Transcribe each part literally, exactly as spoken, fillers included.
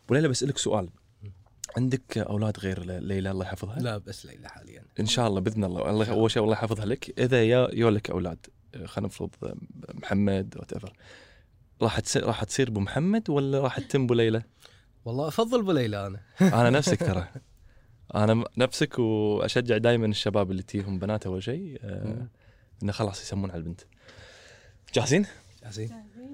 وليلى بسألك سؤال، عندك أولاد غير ليلى الله يحفظها؟ لا بس ليلى حاليا إن شاء الله بإذن الله. الله أول شيء والله يحفظها لك. إذا يا يولك أولاد، خلينا نفرض محمد whatever، راح تصير راح تصير أبو محمد ولا راح تتم أبو ليلى؟ والله أفضل أبو ليلى أنا. أنا نفسك ترى، أنا نفسك، وأشجع دائما الشباب اللي تيهم بنات أول شيء آه إنه خلاص يسمون على البنت. جاهزين؟ جاهزين.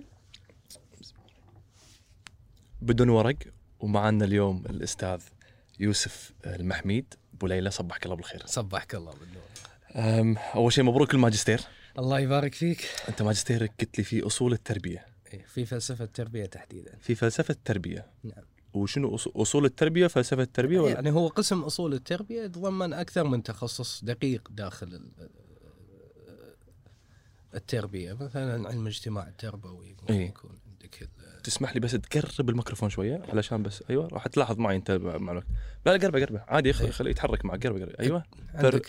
بدون ورق، ومعنا اليوم الأستاذ يوسف المحميد. أبو ليلى صبحك الله بالخير. صبحك الله بالنور. أول شيء مبروك الماجستير. الله يبارك فيك. أنت ماجستيرك قلت لي في أصول التربية. في فلسفة التربية تحديدا. في فلسفة التربية. نعم. وشنو أصول التربية فلسفة التربية؟ ولا؟ يعني هو قسم أصول التربية يتضمن أكثر من تخصص دقيق داخل التربية، مثلا علم الاجتماع التربوي. إيه؟ يكون عندك. تسمح لي بس تقرب الميكروفون شوية علشان بس أيوة راح تلاحظ معي أنت مع الوقت. لا لا قربه قربه عادي، خليه خليه يتحرك معك. قربه قربه أيوة. عندك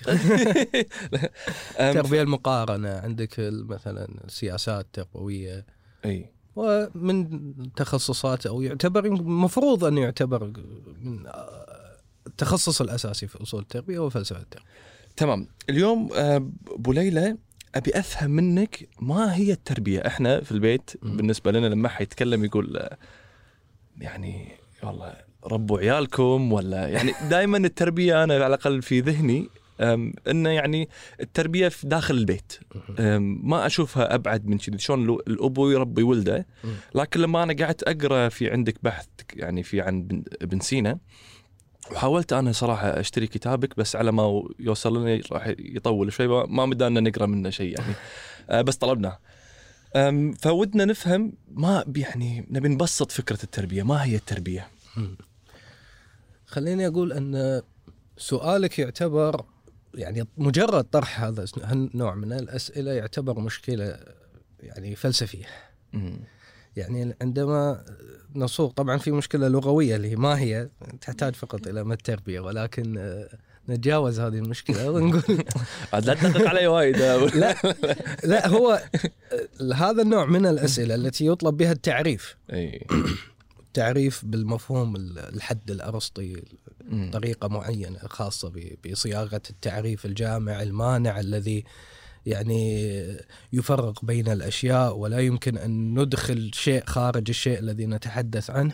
التربية المقارنة، عندك مثلا السياسات التربوية. أي. ومن تخصصات أو يعتبر مفروض أن يعتبر من التخصص الأساسي في أصول التربية وفلسفة التربية. تمام. اليوم أبو ليلى أبي أفهم منك ما هي التربية. إحنا في البيت م. بالنسبة لنا لما حد يتكلم يقول يعني والله ربوا عيالكم، ولا يعني دائما التربية أنا على الأقل في ذهني إنه يعني التربية في داخل البيت، ما أشوفها أبعد من كذا، شلون الأبو يربي ولده. لكن لما أنا قعدت أقرأ في عندك بحث يعني في عن ابن سينا، وحاولت أنا صراحة أشتري كتابك بس على ما يوصل لنا راح يطول شوي، ما مدانا نقرأ منه شيء يعني بس طلبنا. فودنا نفهم ما يعني نبي نبسط فكرة التربية. ما هي التربية؟ خليني أقول أن سؤالك يعتبر يعني مجرد طرح هذا النوع من الأسئلة يعتبر مشكلة يعني فلسفية. م. يعني عندما نصوغ طبعا في مشكلة لغوية اللي ما هي تحتاج فقط إلى ما التربية، ولكن نتجاوز هذه المشكلة ونقول لا تدقق علي وايد. لا لا هو هذا النوع من الأسئلة التي يطلب بها التعريف. أي. التعريف بالمفهوم الحد الأرسطي، طريقة معينة خاصة بصياغة التعريف الجامع المانع الذي يعني يفرق بين الأشياء ولا يمكن أن ندخل شيء خارج الشيء الذي نتحدث عنه.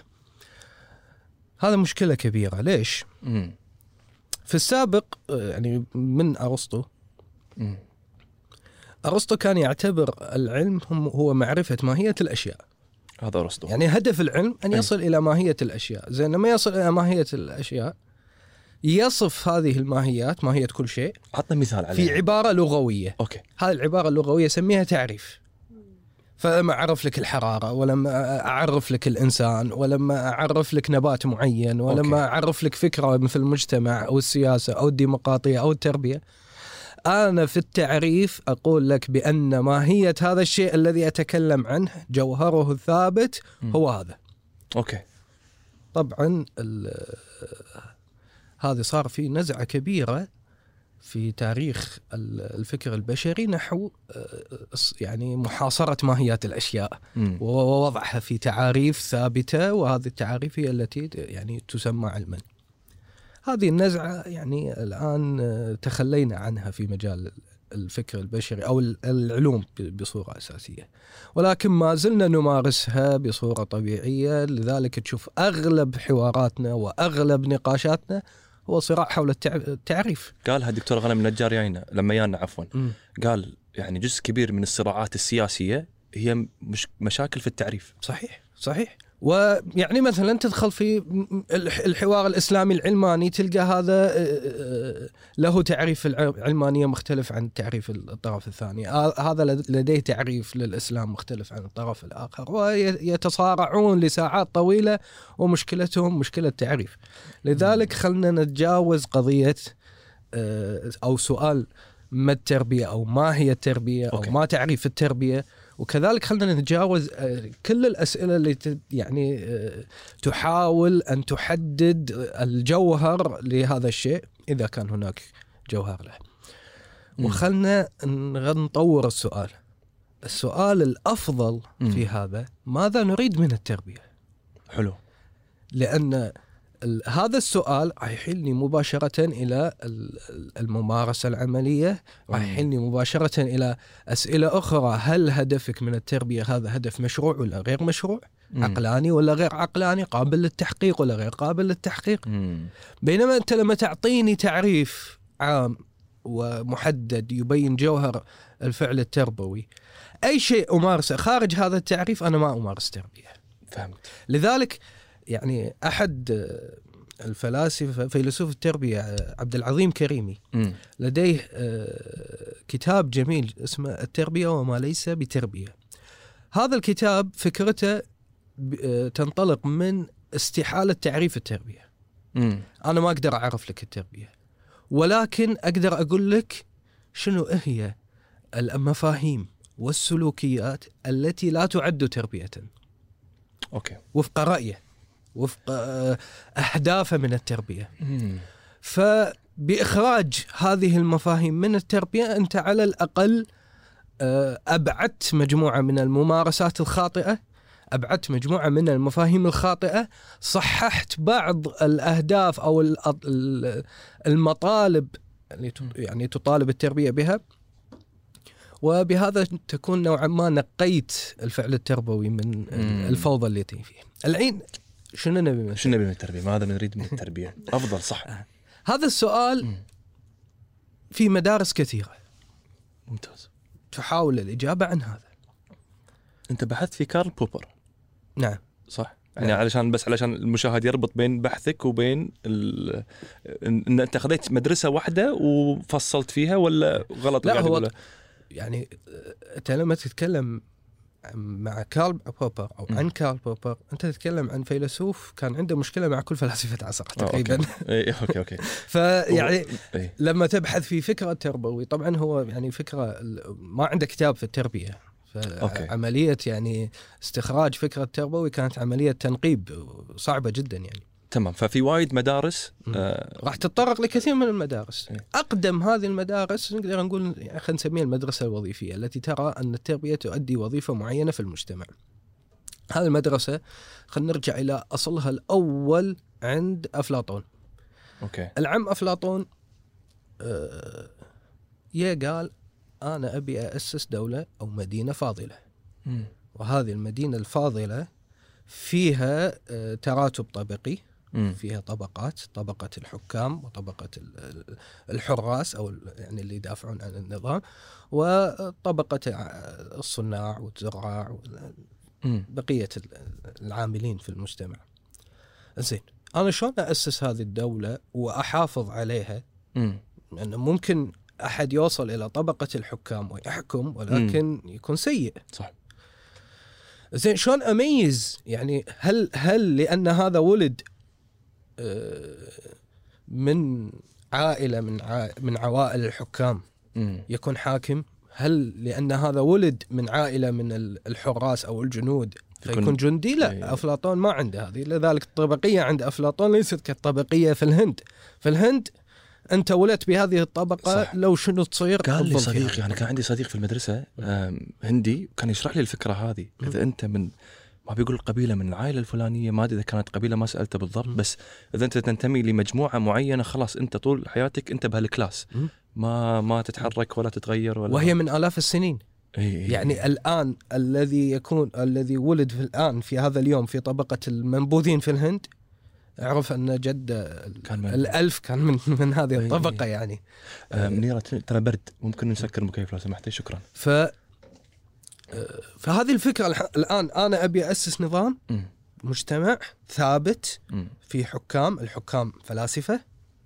هذا مشكلة كبيرة. ليش؟ م. في السابق يعني من أرسطو م. أرسطو كان يعتبر العلم هو معرفة ماهية الأشياء. هذا أرسطو. يعني هدف العلم أن يصل أي. إلى ماهية الأشياء. زين لما يصل إلى ماهية الأشياء يصف هذه الماهيات، ماهية كل شيء، عطنا مثال عليها في عبارة لغوية. أوكي. هذه العبارة اللغوية سميها تعريف. فلما أعرف لك الحرارة، ولما أعرف لك الإنسان، ولما أعرف لك نبات معين، ولما أوكي. أعرف لك فكرة مثل المجتمع أو السياسة أو الديمقراطية أو التربية، أنا في التعريف أقول لك بأن ماهية هذا الشيء الذي أتكلم عنه جوهره الثابت هو هذا. أوكي. طبعا هذا صار في نزعة كبيرة في تاريخ الفكر البشري نحو يعني محاصرة ماهيات الأشياء م. ووضعها في تعاريف ثابتة، وهذه التعاريف هي التي يعني تسمى علما. هذه النزعة يعني الآن تخلينا عنها في مجال الفكر البشري أو العلوم بصورة أساسية، ولكن ما زلنا نمارسها بصورة طبيعية. لذلك تشوف أغلب حواراتنا وأغلب نقاشاتنا هو صراع حول التعريف. قالها الدكتور غنم النجار يانا لما يانا عفوا م. قال يعني جزء كبير من الصراعات السياسية هي مش مشاكل في التعريف. صحيح صحيح. ويعني مثلا تدخل في الحوار الإسلامي العلماني تلقى هذا له تعريف العلمانية مختلف عن تعريف الطرف الثاني، هذا لديه تعريف للإسلام مختلف عن الطرف الآخر، ويتصارعون لساعات طويلة ومشكلتهم مشكلة تعريف. لذلك خلنا نتجاوز قضية أو سؤال ما التربية أو ما هي التربية أو ما تعريف التربية، وكذلك خلنا نتجاوز كل الأسئلة اللي يعني تحاول أن تحدد الجوهر لهذا الشيء إذا كان هناك جوهر له. وخلنا نطور السؤال. السؤال الأفضل في هذا: ماذا نريد من التربية؟ حلو. لأن هذا السؤال راح يحيلني مباشرة إلى الممارسة العملية، راح يحيلني مباشرة إلى أسئلة أخرى. هل هدفك من التربية هذا هدف مشروع ولا غير مشروع؟ مم. عقلاني ولا غير عقلاني؟ قابل للتحقيق ولا غير قابل للتحقيق؟ مم. بينما أنت لما تعطيني تعريف عام ومحدد يبين جوهر الفعل التربوي، أي شيء أمارسه خارج هذا التعريف أنا ما أمارس تربية. فهمت. لذلك يعني أحد الفلاسفة فيلسوف التربية عبد العظيم كريمي م. لديه كتاب جميل اسمه التربية وما ليس بتربية. هذا الكتاب فكرته تنطلق من استحالة تعريف التربية. م. أنا ما أقدر أعرف لك التربية، ولكن أقدر أقول لك شنو هي المفاهيم والسلوكيات التي لا تعد تربية. أوكي. وفق رأيه، وفق أهدافه من التربية. مم. فبإخراج هذه المفاهيم من التربية أنت على الأقل أبعدت مجموعة من الممارسات الخاطئة، أبعدت مجموعة من المفاهيم الخاطئة، صححت بعض الأهداف أو المطالب اللي يعني تطالب التربية بها، وبهذا تكون نوعا ما نقيت الفعل التربوي من مم. الفوضى اللي فيه. الحين شنو نبي من شنو نبي من التربية؟ ماذا نريد من التربية؟ أفضل صح. هذا السؤال مم. في مدارس كثيرة ممتاز تحاول الإجابة عن هذا. أنت بحثت في كارل بوبر. نعم صح. يعني نعم. علشان بس علشان المشاهد يربط بين بحثك وبين ال... إن أنت خذيت مدرسة واحدة وفصلت فيها ولا غلط؟ لا هو يعني أنت لما تتكلم مع كارل بوبر أو عن كارل بوبر أنت تتكلم عن فيلسوف كان عنده مشكلة مع كل فلاسفة عصره تقريبا. أوكي أوكي أوكي. فيعني لما تبحث في فكرة تربوي طبعا هو يعني فكرة ما عنده كتاب في التربية، فعملية يعني استخراج فكرة تربوي كانت عملية تنقيب صعبة جدا يعني. تمام. ففي وايد مدارس آه راح تتطرق لكثير من المدارس. إيه؟ أقدم هذه المدارس نقدر نقول خلينا نسميها المدرسة الوظيفية التي ترى أن التربية تؤدي وظيفة معينة في المجتمع. هذه المدرسة خلينا نرجع إلى أصلها الأول عند أفلاطون. أوكي. العم أفلاطون آه يا قال أنا أبي أسس دولة أو مدينة فاضلة. م. وهذه المدينة الفاضلة فيها آه تراتب طبقي، فيها طبقات، طبقة الحكام وطبقة الحراس أو يعني اللي يدافعون عن النظام، وطبقة الصناع والزراع وبقية العاملين في المجتمع. زين أنا شلون أسس هذه الدولة وأحافظ عليها؟ لأنه ممكن أحد يوصل إلى طبقة الحكام ويحكم ولكن م. يكون سيء. صح. زين شلون أميز يعني هل هل لأن هذا ولد من عائلة من ع... من عوائل الحكام م. يكون حاكم؟ هل لأن هذا ولد من عائلة من الحراس أو الجنود فيكون جندي؟ لا. أي. أفلاطون ما عنده هذه، لذلك الطبقية عند أفلاطون ليست كالطبقية في الهند. في الهند أنت ولدت بهذه الطبقة صح. لو شنو تصير. قال لي صديق يعني كان عندي صديق في المدرسة هندي وكان يشرح لي الفكرة هذه. م. إذا أنت من ما بيقول القبيلة من العائلة الفلانية، ما أدري إذا كانت قبيلة ما سألته بالضبط، م. بس إذا أنت تنتمي لمجموعة معينة خلاص أنت طول حياتك أنت بهالكلاس، م. ما ما تتحرك ولا تتغير ولا. وهي من آلاف السنين. إيه يعني إيه. الآن الذي يكون الذي ولد في الآن في هذا اليوم في طبقة المنبوذين في الهند اعرف أن جد كان الألف كان من من هذه الطبقة. يعني آه منيرة ترى برد، ممكن نسكر المكيف لو سمحتي؟ شكرا. ف فهذه الفكرة الآن أنا أبي أسس نظام م. مجتمع ثابت م. في حكام، الحكام فلاسفة،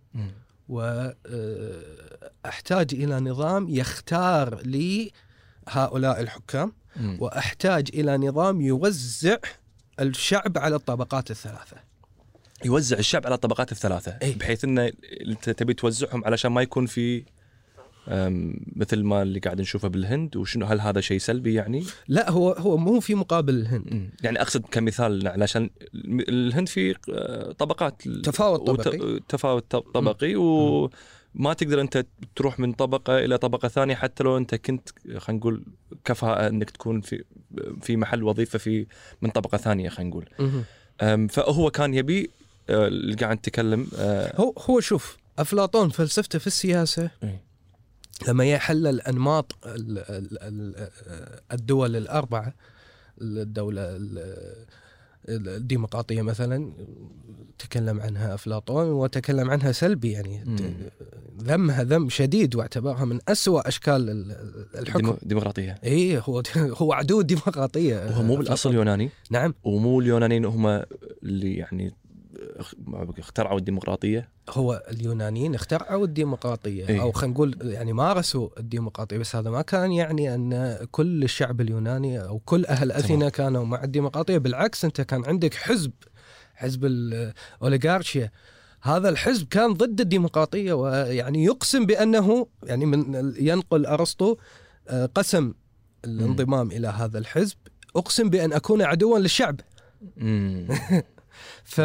وأحتاج إلى نظام يختار لي هؤلاء الحكام، م. وأحتاج إلى نظام يوزع الشعب على الطبقات الثلاثة. يوزع الشعب على الطبقات الثلاثة. إيه؟ بحيث أنه أنت تبي توزعهم علشان ما يكون في مثل ما اللي قاعد نشوفه بالهند. وشنو هل هذا شيء سلبي يعني؟ لا هو هو مو في مقابل الهند. يعني أقصد كمثال علشان الهند في طبقات تفاوت طبقي تفاوت طبقي وما تقدر أنت تروح من طبقة إلى طبقة ثانية حتى لو أنت كنت خلينا نقول كفاءة أنك تكون في في محل وظيفة في من طبقة ثانية خلينا نقول. أم، فهو كان يبي آه، اللي قاعد نتكلم آه، هو هو شوف أفلاطون فلسفته في السياسة إيه. لما يحلل أنماط ال- ال- ال- الدول الأربعة، الدولة ال- الديمقراطية مثلا تكلم عنها أفلاطون وتكلم عنها سلبي، يعني مم. ذمها ذم شديد واعتبرها من أسوأ أشكال ال- الحكم. الديمو- الديمقراطية. اي هو هو عدو الديمقراطية. وهو مو بالأصل يوناني، نعم، ومو اليونانيين هم اللي يعني اخ- اخترعوا الديمقراطية. هو اليونانيين اخترعوا الديمقراطية إيه. أو خلينا نقول يعني مارسوا الديمقراطية، بس هذا ما كان يعني أن كل الشعب اليوناني أو كل أهل أثينا كانوا مع الديمقراطية. بالعكس، أنت كان عندك حزب حزب الأوليغارشيا، هذا الحزب كان ضد الديمقراطية، ويعني يقسم بأنه يعني من ينقل أرسطو آه، قسم الانضمام إلى هذا الحزب، أقسم بأن أكون عدوا للشعب. مم. ف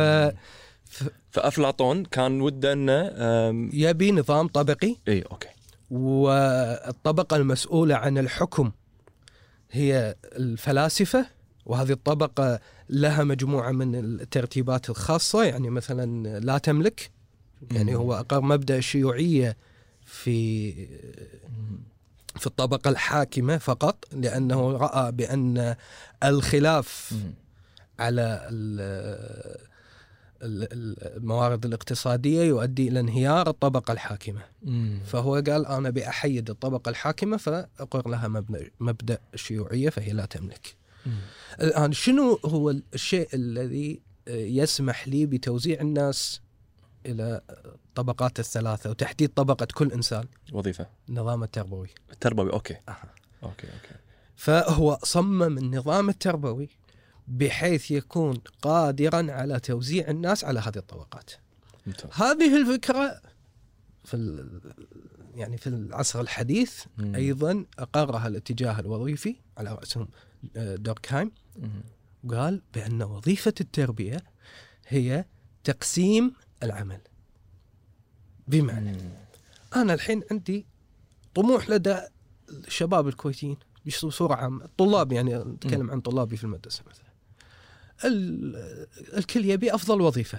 فأفلاطون كان وده أنه أم، يبي نظام طبقي، إيه أوكي. والطبقة المسؤولة عن الحكم هي الفلاسفة، وهذه الطبقة لها مجموعة من الترتيبات الخاصة، يعني مثلا لا تملك، يعني هو أقر مبدأ الشيوعية في في الطبقة الحاكمة فقط، لأنه رأى بأن الخلاف مم. على ال- ال- الموارد الاقتصادية يؤدي إلى انهيار الطبقة الحاكمة. مم. فهو قال أنا بأحيد الطبقة الحاكمة فأقر لها مبدأ, مبدأ الشيوعية فهي لا تملك. مم. الآن شنو هو الشيء الذي يسمح لي بتوزيع الناس إلى الطبقات الثلاثة وتحديد طبقة كل إنسان؟ وظيفة النظام التربوي. التربوي. أوكي أه. أوكي أوكي. فهو صمم النظام التربوي بحيث يكون قادرا على توزيع الناس على هذه الطبقات. ممتاز. هذه الفكرة في ال- يعني في العصر الحديث مم. أيضا أقرها الاتجاه الوظيفي على رأسهم آه، دوركهايم، مم. قال بأن وظيفة التربية هي تقسيم العمل. بمعنى مم. أنا الحين عندي طموح لدى الشباب الكويتيين بصورة عامة، الطلاب، يعني نتكلم عن طلابي في المدرسة مثلا، ال- الكل يبي أفضل وظيفة،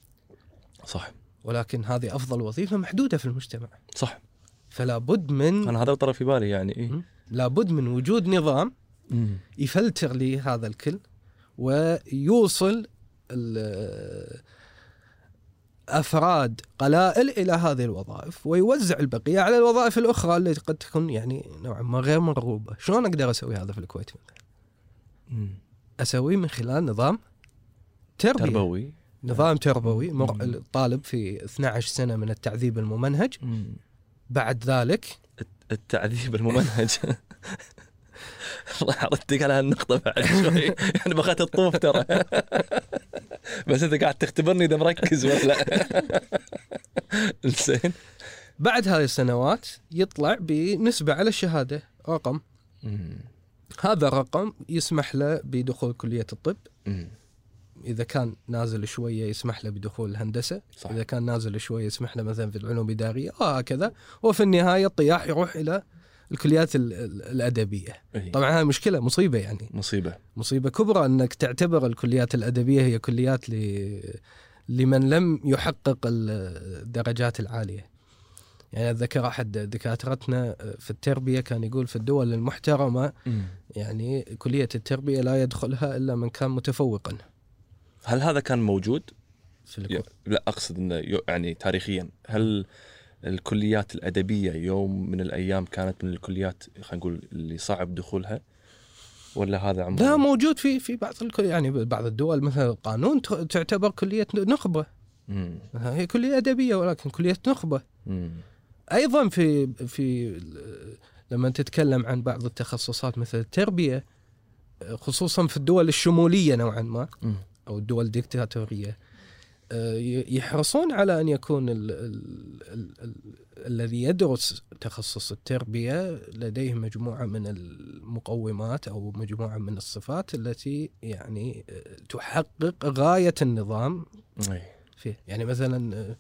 صح ولكن هذه أفضل وظيفة محدودة في المجتمع، صح. فلا بد من أنا هذا طرف في بالي يعني إيه. م? لابد من وجود نظام مم. يفلتر لي هذا الكل ويوصل ال- أفراد قلائل إلى هذه الوظائف، ويوزع البقية على الوظائف الأخرى التي قد تكون يعني نوعا ما غير مرغوبة. شلون أقدر أسوي هذا في الكويت مثلا؟ مم. أسويه من خلال نظام تربية. تربوي. نظام تربوي مر... مم. الطالب في اثنتي عشرة سنة من التعذيب الممنهج، مم. بعد ذلك التعذيب الممنهج. راح أردك على هالنقطة بعد شوي. يعني بغيت الطوف ترى. بس أنت قاعد تختبرني إذا مركز ولا. إنسان. بعد هذه السنوات يطلع بنسبة على الشهادة رقم، مم. هذا الرقم يسمح له بدخول كلية الطب، مم. إذا كان نازل شوية يسمح له بدخول الهندسة، صح. إذا كان نازل شوية يسمح له مثلا في العلوم الإدارية وهكذا، وفي النهاية الطياح يروح إلى الكليات ال- ال- الأدبية. إيه. طبعا هذه مشكلة، مصيبة، يعني مصيبة. مصيبة كبرى أنك تعتبر الكليات الأدبية هي كليات ل... لمن لم يحقق الدرجات العالية. يعني أتذكر أحد دكاترتنا في التربية كان يقول في الدول المحترمة مم. يعني كلية التربية لا يدخلها إلا من كان متفوقا. هل هذا كان موجود؟ في الكو... لا أقصد إنه يو- يعني تاريخيا هل الكليات الأدبية يوم من الأيام كانت من الكليات خلينا نقول اللي صعب دخولها، ولا هذا عمره؟ لا، موجود في في بعض الكل... يعني بعض الدول مثل القانون ت- تعتبر كلية نخبة، مم. هي كلية أدبية ولكن كلية نخبة. مم. أيضا في في لما تتكلم عن بعض التخصصات مثل التربية، خصوصا في الدول الشمولية نوعا ما مم. أو الدول الديكتاتورية، يحرصون على أن يكون ال ال ال ال الذي يدرس تخصص التربية لديه مجموعة من المقومات أو مجموعة من الصفات التي يعني تحقق غاية النظام أي. فيه. يعني مثلا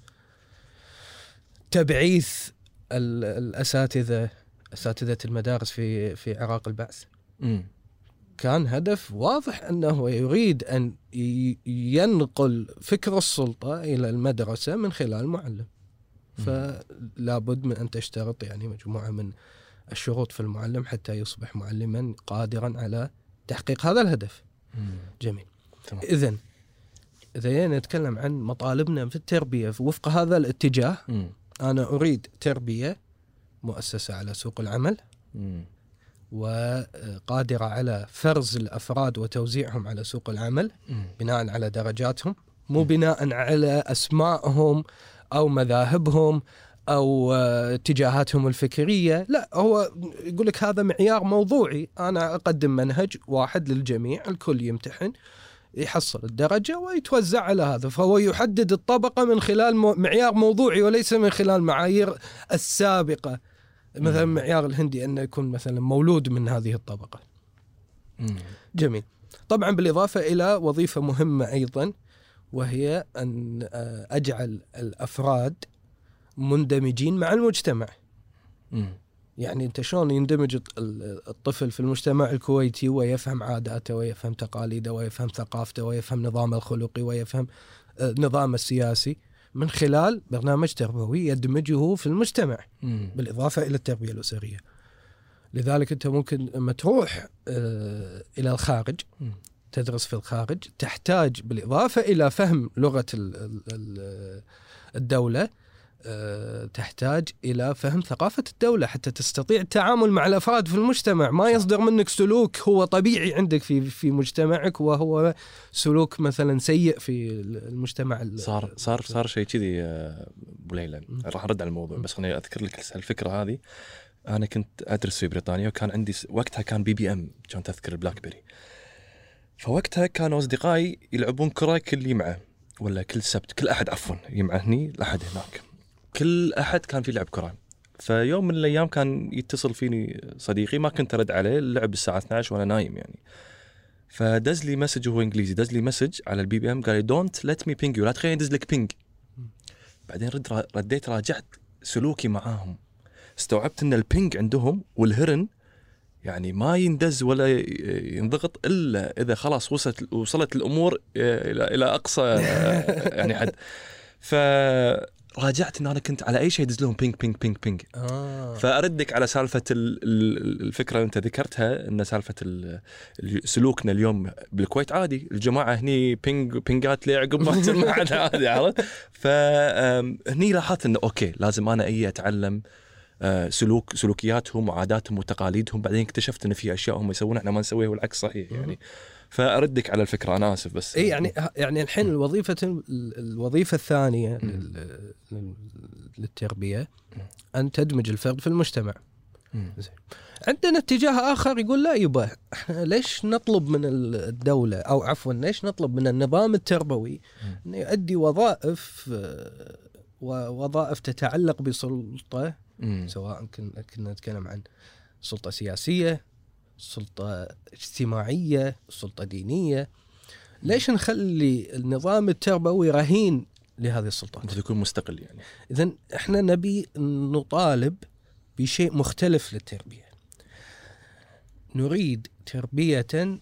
تبعيث الأساتذة أساتذة المدارس في في عراق البعث، مم. كان هدف واضح أنه يريد أن ينقل فكر السلطة إلى المدرسة من خلال المعلم. فلا بد من أن تشترط يعني مجموعة من الشروط في المعلم حتى يصبح معلما قادرا على تحقيق هذا الهدف. جميل. إذن إذا نتكلم عن مطالبنا في التربية وفق هذا الاتجاه، أنا أريد تربية مؤسسة على سوق العمل وقادرة على فرز الأفراد وتوزيعهم على سوق العمل بناء على درجاتهم، مو بناء على أسمائهم أو مذاهبهم أو اتجاهاتهم الفكرية. لا، هو يقول لك هذا معيار موضوعي، أنا أقدم منهج واحد للجميع، الكل يمتحن يحصل الدرجة ويتوزع على هذا. فهو يحدد الطبقة من خلال معيار موضوعي وليس من خلال معايير السابقة، مثلا معيار الهندي أنه يكون مثلا مولود من هذه الطبقة. جميل. طبعا بالإضافة إلى وظيفة مهمة أيضا، وهي أن أجعل الأفراد مندمجين مع المجتمع. يعني أنت شلون يندمج الطفل في المجتمع الكويتي ويفهم عاداته ويفهم تقاليده ويفهم ثقافته ويفهم نظام الخلقي ويفهم نظام السياسي من خلال برنامج تربوي يدمجه في المجتمع. مم. بالإضافة إلى التربية الأسرية. لذلك أنت ممكن لما تروح إلى الخارج مم. تدرس في الخارج، تحتاج بالإضافة إلى فهم لغة الدولة، تحتاج إلى فهم ثقافة الدولة حتى تستطيع التعامل مع الأفراد في المجتمع. ما يصدر منك سلوك هو طبيعي عندك في في مجتمعك وهو سلوك مثلا سيء في المجتمع. صار صار صار شيء كذي أبو ليلى. راح أرد على الموضوع بس خليني أذكر لك الفكرة هذه. أنا كنت أدرس في بريطانيا وكان عندي وقتها كان بي بي أم، كان تذكر البلاك بيري. فوقتها كانوا أصدقائي يلعبون كرة كل يمعة ولا كل سبت، كل أحد عفوا يمعة هني الأحد هناك، كل أحد كان في لعب كرة. فيوم من الأيام كان يتصل فيني صديقي، ما كنت أرد عليه، اللعب الساعة اثنتي عشرة وأنا نايم يعني. فدز لي مسج، وهو إنجليزي، دز لي مسج على البي بي إم قال لي دونت ليت مي بينج يو، لا تخليني أدز لك بينج. بعدين رد رديت راجعت سلوكي معاهم، استوعبت إن البينج عندهم والهرن يعني ما يندز ولا ينضغط إلا إذا خلاص وصلت وصلت الأمور إلى إلى أقصى يعني حد. ف راجعت إن أنا كنت على أي شيء يدز لهم بينج بينج بينج بينج. آه. فأردك على سالفة الفكرة اللي أنت ذكرتها، إن سالفة سلوكنا اليوم بالكويت عادي، الجماعة هني بينج بينجات لي عقب ما تسمع عادي عرفت. فهني لاحظت إنه أوكي لازم أنا أي أتعلم سلوك سلوكياتهم وعاداتهم وتقاليدهم. بعدين اكتشفت إن في أشياء هم يسوونها إحنا ما نسويها والعكس صحيح يعني. فأردك على الفكرة، أنا آسف بس إيه يعني يعني الحين الوظيفة الوظيفة الثانية للتربية أن تدمج الفرد في المجتمع. عندنا اتجاه آخر يقول لا يبا، ليش نطلب من الدولة أو عفوا ليش نطلب من النظام التربوي أن يؤدي وظائف ووظائف تتعلق بسلطة، سواء كنا نتكلم عن سلطة سياسية، سلطة اجتماعية، سلطة دينية. ليش نخلي النظام التربوي رهين لهذه السلطات؟ أنت تكون مستقل يعني. إذن إحنا نبي نطالب بشيء مختلف للتربية. نريد تربية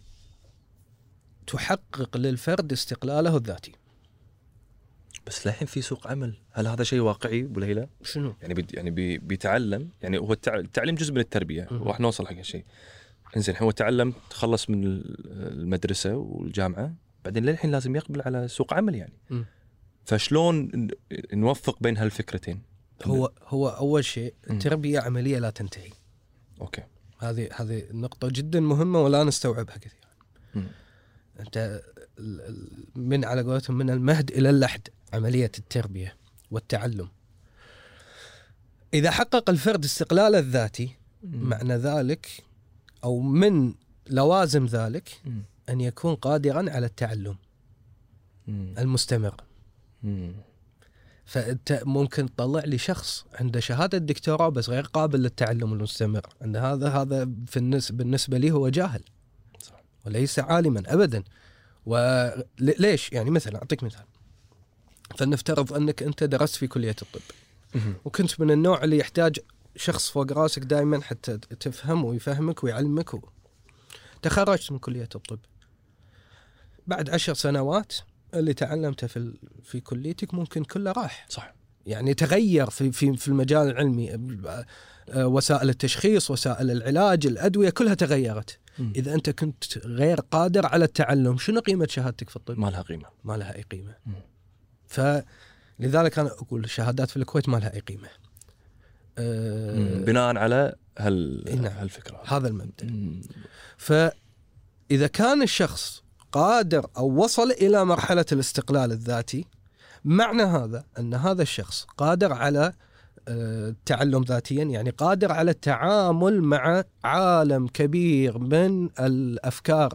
تحقق للفرد استقلاله الذاتي. بس لحين في سوق عمل، هل هذا شيء واقعي أبو ليلى؟ شنو؟ يعني بي يعني بي بيتعلم، يعني هو التعليم جزء من التربية، وراح نوصل حق هالشيء. انزين هو تعلم، تخلص من المدرسة والجامعة، بعدين للحين لازم يقبل على سوق عمل يعني. م. فشلون نوفق بين هالفكرتين؟ هو هو أول شيء التربية عملية لا تنتهي. أوكي. هذه هذه النقطة جدا مهمة ولا نستوعبها كثيرا. م. أنت من على قولتهم من المهد إلى اللحد عملية التربية والتعلم. إذا حقق الفرد استقلاله الذاتي، م. معنى ذلك أو من لوازم ذلك م. أن يكون قادرا على التعلم م. المستمر. م. فأنت ممكن تطلع لي شخص عنده شهادة دكتوراه بس غير قابل للتعلم المستمر، عند هذا هذا في النسبة بالنسبة لي هو جاهل صح. وليس عالما أبدا. وليش يعني مثلا أعطيك مثال، فلنفترض أنك أنت درست في كلية الطب م. وكنت من النوع اللي يحتاج شخص فوق راسك دائما حتى تفهم ويفهمك ويعلمك و... تخرجت من كلية الطب، بعد عشر سنوات اللي تعلمته في في كليتك ممكن كله راح. صح. يعني تغير في في في المجال العلمي، وسائل التشخيص، وسائل العلاج، الأدوية كلها تغيرت. م. إذا أنت كنت غير قادر على التعلم، شنو قيمة شهادتك في الطب؟ ما لها قيمة. ما لها أي قيمة. م. فلذلك أنا أقول الشهادات في الكويت ما لها أي قيمة. أه بناء على هال نعم. هالفكرة، هذا المبدأ. م. فإذا كان الشخص قادر أو وصل إلى مرحلة الاستقلال الذاتي، معنى هذا أن هذا الشخص قادر على التعلم ذاتيا، يعني قادر على التعامل مع عالم كبير من الأفكار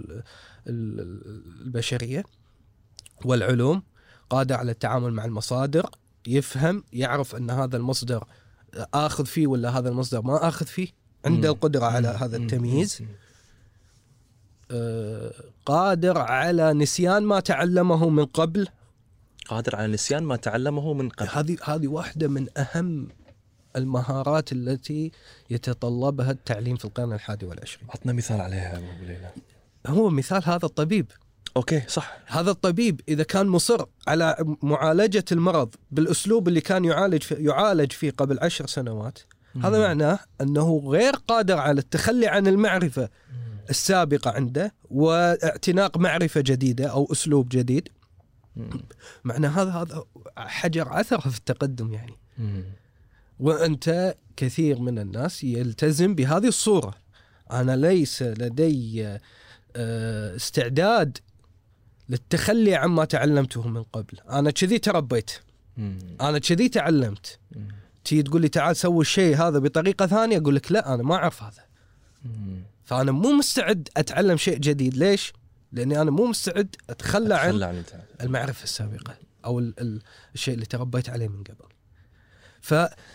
البشرية والعلوم، قادر على التعامل مع المصادر، يفهم، يعرف أن هذا المصدر آخذ فيه ولا هذا المصدر ما آخذ فيه، عنده القدرة على هذا التمييز، قادر على نسيان ما تعلمه من قبل، قادر على نسيان ما تعلمه من قبل. هذه هذه واحدة من أهم المهارات التي يتطلبها التعليم في القرن الحادي والعشرين. عطنا مثال عليها أبو ليلى. هو مثال هذا الطبيب. أوكي صح. هذا الطبيب إذا كان مصر على معالجة المرض بالأسلوب اللي كان يعالج فيه يعالج فيه قبل عشر سنوات، مم. هذا معناه أنه غير قادر على التخلي عن المعرفة مم. السابقة عنده واعتناق معرفة جديدة أو أسلوب جديد. معنى هذا هذا حجر عثرة في التقدم يعني. مم. وأنت كثير من الناس يلتزم بهذه الصورة، أنا ليس لدي استعداد للتخلي عما تعلمته من قبل، أنا كذي تربيت، مم. أنا كذي تعلمت. تيجي تقول لي تعال سوي الشيء هذا بطريقة ثانية، أقول لك لا أنا ما أعرف هذا. مم. فأنا مو مستعد أتعلم شيء جديد. ليش؟ لأني أنا مو مستعد أتخلى عن, عن المعرفة السابقة أو ال ال الشيء اللي تربيت عليه من قبل. ف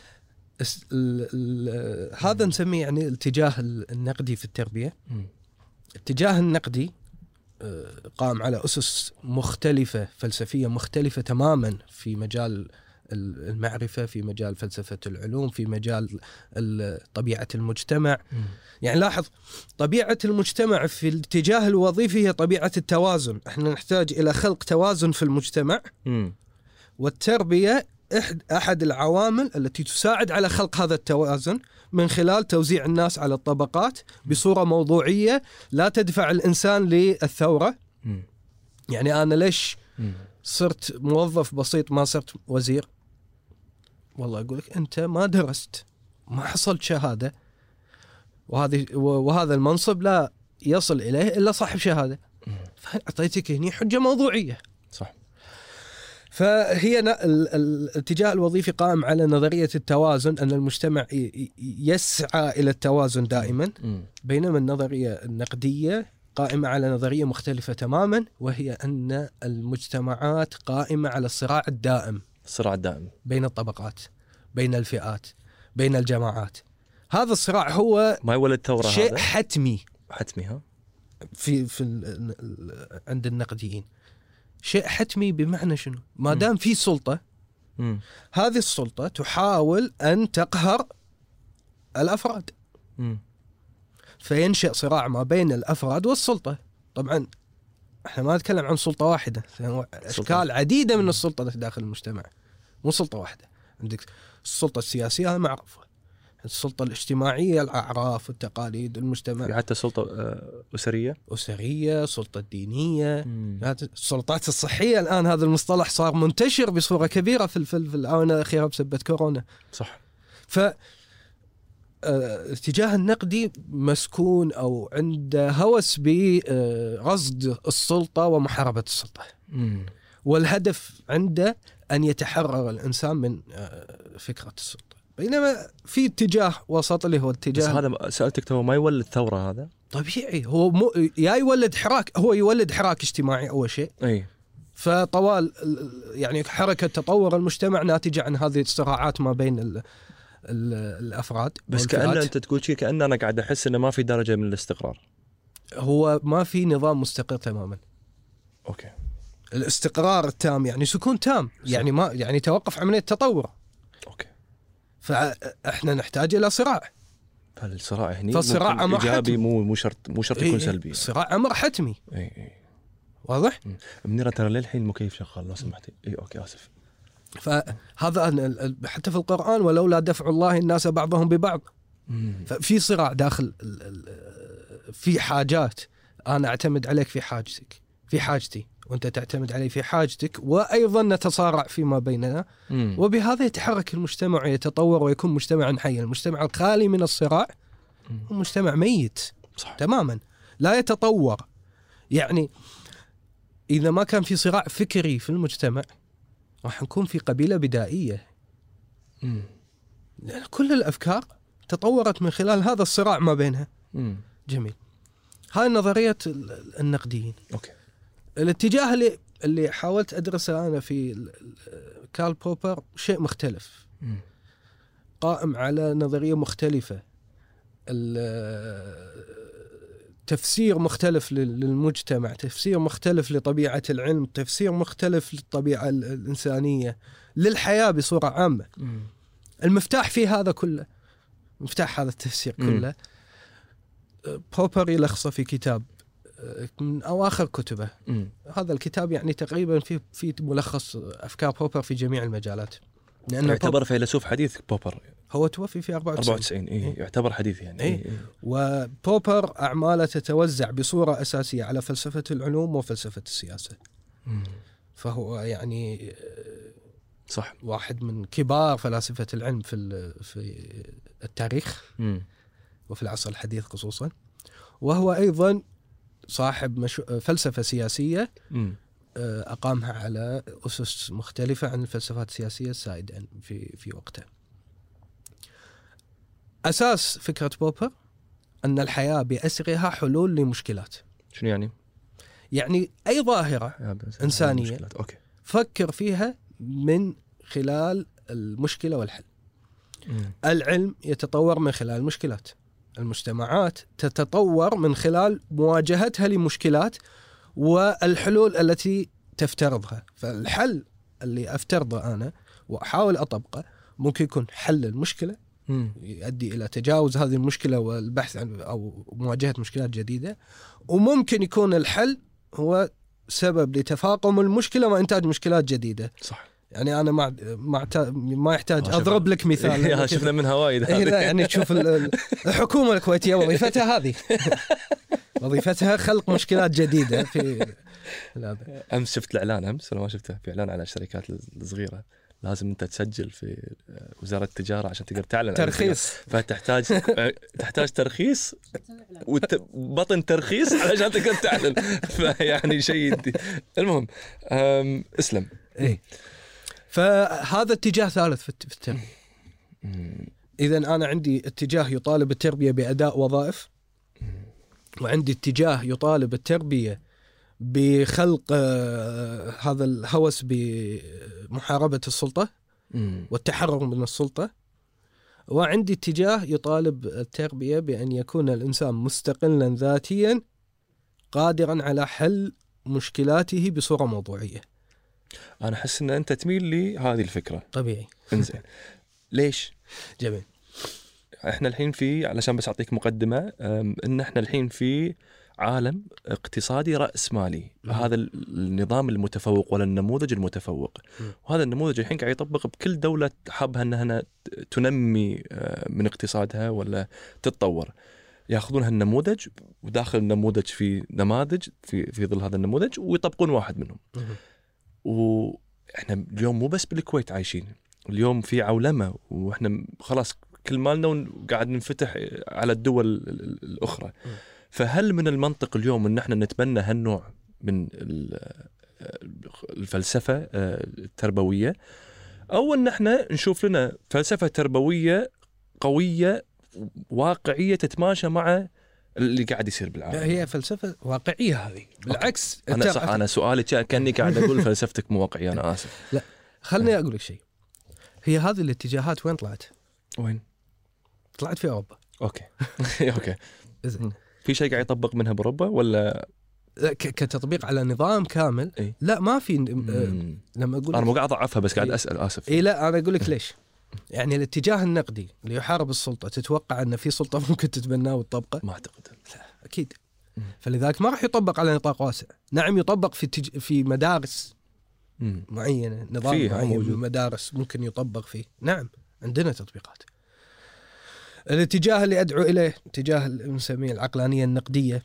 هذا نسميه يعني الاتجاه النقدي في التربية. الاتجاه النقدي قام على أسس مختلفة فلسفية مختلفة تماما في مجال المعرفة، في مجال فلسفة العلوم، في مجال طبيعة المجتمع. م. يعني لاحظ طبيعة المجتمع في الاتجاه الوظيفي هي طبيعة التوازن، احنا نحتاج إلى خلق توازن في المجتمع. م. والتربية أحد العوامل التي تساعد على خلق هذا التوازن من خلال توزيع الناس على الطبقات بصورة موضوعية لا تدفع الإنسان للثورة. م. يعني أنا ليش م. صرت موظف بسيط ما صرت وزير؟ والله أقولك أنت ما درست، ما حصلت شهادة، وهذه وهذا المنصب لا يصل إليه إلا صاحب شهادة. فأعطيتك هنا حجة موضوعية. صح. فهي الاتجاه الوظيفي قائم على نظرية التوازن، أن المجتمع يسعى إلى التوازن دائما، بينما النظرية النقدية قائمة على نظرية مختلفة تماما، وهي أن المجتمعات قائمة على الصراع الدائم، الصراع الدائم بين الطبقات، بين الفئات، بين الجماعات. هذا الصراع هو ما يولد ثورة، شيء هذا حتمي حتمي ها في في عند النقديين، شيء حتمي بمعنى شنو؟ ما دام في سلطة، م. هذه السلطة تحاول أن تقهر الأفراد، م. فينشأ صراع ما بين الأفراد والسلطة. طبعا احنا ما نتكلم عن سلطة واحدة، أشكال عديدة من السلطة داخل المجتمع، مو سلطة واحدة. عندك السلطة السياسية المعروفة، السلطة الاجتماعية الأعراف والتقاليد المجتمع، حتى سلطة أسرية أسرية، سلطة دينية، السلطات الصحية. الآن هذا المصطلح صار منتشر بصورة كبيرة في في الآونة الأخيرة بسبب كورونا. صح. ف الاتجاه النقدي مسكون أو عنده هوس برصد السلطة ومحاربة السلطة، مم. والهدف عنده أن يتحرر الإنسان من فكرة السلطة. بينما في اتجاه وسط اللي هو اتجاه، بس هذا سألتك تو ما يولد ثورة؟ هذا طبيعي، هو مو يا يولد حراك، هو يولد حراك اجتماعي أول شيء. أي. فطوال يعني حركة تطور المجتمع ناتجة عن هذه الصراعات ما بين ال الأفراد. بس كأن أنت تقول شيء، كأن أنا قاعد أحس إنه ما في درجة من الاستقرار. هو ما في نظام مستقر تماما. أوكي. الاستقرار التام يعني سكون تام، صح. يعني ما يعني توقف عملية تطور. أوكي. فإحنا نحتاج إلى صراع. فالصراع هني فالصراع ممكن أمر ايجابي، حتمي. مو مو شرط مو شرط يكون إيه سلبي. الصراع امر حتمي. اي اي واضح. منيرة ترى للحين المكيف شغال لو سمحتي. اي اوكي اسف. فهذا ال- ال- حتى في القرآن ولولا دفع الله الناس بعضهم ببعض. مم. ففي صراع داخل ال- ال- في حاجات انا اعتمد عليك في حاجتك في حاجتي وانت تعتمد علي في حاجتك، وايضا نتصارع فيما بيننا. مم. وبهذا يتحرك المجتمع ويتطور ويكون مجتمعا حيا. المجتمع الخالي من الصراع هو مجتمع ميت صح. تماما لا يتطور. يعني إذا ما كان في صراع فكري في المجتمع راح نكون في قبيلة بدائية. مم. لأن كل الأفكار تطورت من خلال هذا الصراع ما بينها. مم. جميل. هاي نظرية ال- النقديين. اوكي. الاتجاه اللي اللي حاولت أدرسه أنا في ال- ال- كارل بوبر شيء مختلف، مم. قائم على نظرية مختلفة، ال- تفسير مختلف لل- للمجتمع، تفسير مختلف لطبيعة العلم، تفسير مختلف للطبيعة ال- الإنسانية، للحياة بصورة عامة. مم. المفتاح في هذا كله، مفتاح هذا التفسير كله، بوبر يلخصه في كتاب من أواخر كتبه. مم. هذا الكتاب يعني تقريبا في في ملخص أفكار بوبر في جميع المجالات. لأنه يعتبر فيلسوف حديث بوبر. هو توفي في أربعة أربعة وتسعين. وتسعين. اي يعتبر حديث يعني. إيه. إيه. إيه. وبوبر أعماله تتوزع بصورة أساسية على فلسفة العلوم وفلسفة السياسة. مم. فهو يعني صح. واحد من كبار فلاسفة العلم في ال- في التاريخ مم. وفي العصر الحديث خصوصا. وهو أيضا صاحب مشو... فلسفة سياسية مم. أقامها على أسس مختلفة عن الفلسفات السياسية السائدة في في وقته. أساس فكرة بوبر أن الحياة بأسرها حلول لمشكلات. شنو يعني؟ يعني أي ظاهرة إنسانية مشكلات. اوكي. فكر فيها من خلال المشكلة والحل. مم. العلم يتطور من خلال المشكلات، المجتمعات تتطور من خلال مواجهتها لمشكلات والحلول التي تفترضها. فالحل اللي أفترضه أنا وأحاول أطبقه ممكن يكون حل المشكلة مم. يؤدي إلى تجاوز هذه المشكلة والبحث عن أو مواجهة مشكلات جديدة، وممكن يكون الحل هو سبب لتفاقم المشكلة وإنتاج مشكلات جديدة. صح. يعني أنا ما ما ما يحتاج آه، أضرب لك مثال. يا شفنا منها وايد إيه هذه. لا يعني تشوف ال- ال- الحكومة الكويتية وظيفتها هذه وظيفتها خلق مشكلات جديدة في هذا. امس شفت الاعلان، امس ولا ما شفته؟ في اعلان على الشركات الصغيره لازم انت تسجل في وزاره التجاره عشان تقدر تعلن عن ترخيص. التجارة. فتحتاج تحتاج ترخيص وبطن ترخيص علشان تقدر تعلن. فيعني شيء يدي. المهم أم، اسلم. إيه. فهذا اتجاه ثالث في الت- في التربية. إذا أنا عندي اتجاه يطالب التربية بأداء وظائف، وعندي اتجاه يطالب التربية بخلق آه، هذا الهوس بمحاربة السلطة مم. والتحرر من السلطة، وعندي اتجاه يطالب التربية بأن يكون الإنسان مستقلا ذاتيا قادرا على حل مشكلاته بصورة موضوعية. انا احس ان انت تميل لهذه الفكره. طبيعي. انزين. ليش؟ جميل. احنا الحين في، علشان بس اعطيك مقدمه، أم، ان احنا الحين في عالم اقتصادي رأسمالي. مم. هذا النظام المتفوق ولا النموذج المتفوق. مم. وهذا النموذج الحين قاعد يطبق بكل دولة حابها انها تنمي آه، من اقتصادها ولا تتطور. ياخذون هالنموذج، وداخل النموذج في نماذج في في ظل هذا النموذج، ويطبقون واحد منهم. مم. واحنا اليوم مو بس بالكويت عايشين، اليوم في عولمة، واحنا خلاص كل مالنا وقاعد ننفتح على الدول ال- ال- الأخرى. مم. فهل من المنطق اليوم ان احنا نتبنى هالنوع من ال- الفلسفة التربوية، او ان احنا نشوف لنا فلسفة تربوية قوية واقعية تتماشى مع اللي قاعد يصير بالعالم؟ هي فلسفة واقعية هذه. بالعكس انا صح، انا سؤالي كأني قاعد اقول فلسفتك مو واقعية. انا اسف. لا خلني اقول لك شيء. هي هذه الاتجاهات وين طلعت؟ وين؟ طلعت في اوروبا. اوكي. اوكي. إذن. في شيء قاعد يطبق منها باوروبا ولا ك- كتطبيق على نظام كامل؟ إيه؟ لا ما في. مم. لما اقول انا مو قاعد اضعفها، بس قاعد اسال. اسف. اي لا انا اقول لك ليش. يعني الاتجاه النقدي اللي يحارب السلطة، تتوقع أن في سلطة ممكن تتبناه وتطبقه؟ ما أعتقد. لا أكيد. فلذلك ما راح يطبق على نطاق واسع. نعم يطبق في تج... في مدارس مم. معينة، نظام معين من المدارس ممكن يطبق فيه. نعم عندنا تطبيقات. الاتجاه اللي أدعو إليه اتجاه نسميه العقلانية النقدية،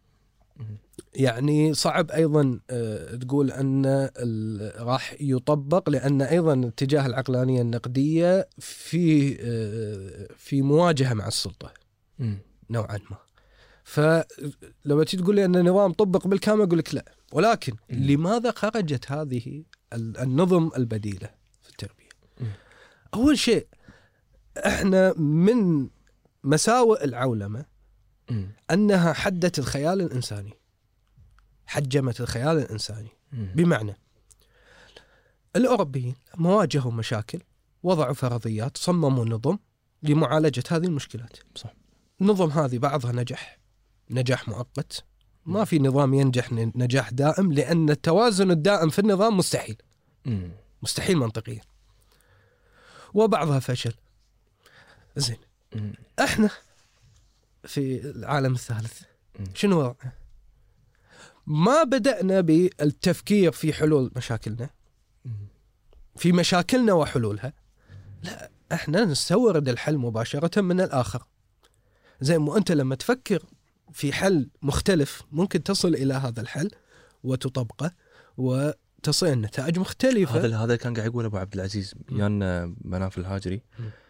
يعني صعب أيضا تقول أن راح يطبق، لأن أيضا اتجاه العقلانية النقدية في في مواجهة مع السلطة نوعا ما. فلو تقول لي أن النظام طبق بالكامل أقول لك لا، ولكن م. لماذا خرجت هذه النظم البديلة في التربية؟ م. أول شيء إحنا من مساوئ العولمة م. أنها حدت الخيال الإنساني، حجمت الخيال الإنساني. م. بمعنى الأوروبيين مواجهوا مشاكل، وضعوا فرضيات، صمموا نظم لمعالجة هذه المشكلات. صح. النظم هذه بعضها نجح نجاح مؤقت، ما في نظام ينجح نجاح دائم، لأن التوازن الدائم في النظام مستحيل م. مستحيل منطقيا، وبعضها فشل. زين م. احنا في العالم الثالث م. شنو وضعنا؟ ما بدأنا بالتفكير في حلول مشاكلنا، م. في مشاكلنا وحلولها، لا احنا نستورد الحل مباشرة من الآخر. زي ما أنت لما تفكر في حل مختلف ممكن تصل إلى هذا الحل وتطبقه وتصل النتائج مختلفة. هذا هذا كان قاعد يقول أبو عبد العزيز يان مناف الهاجري،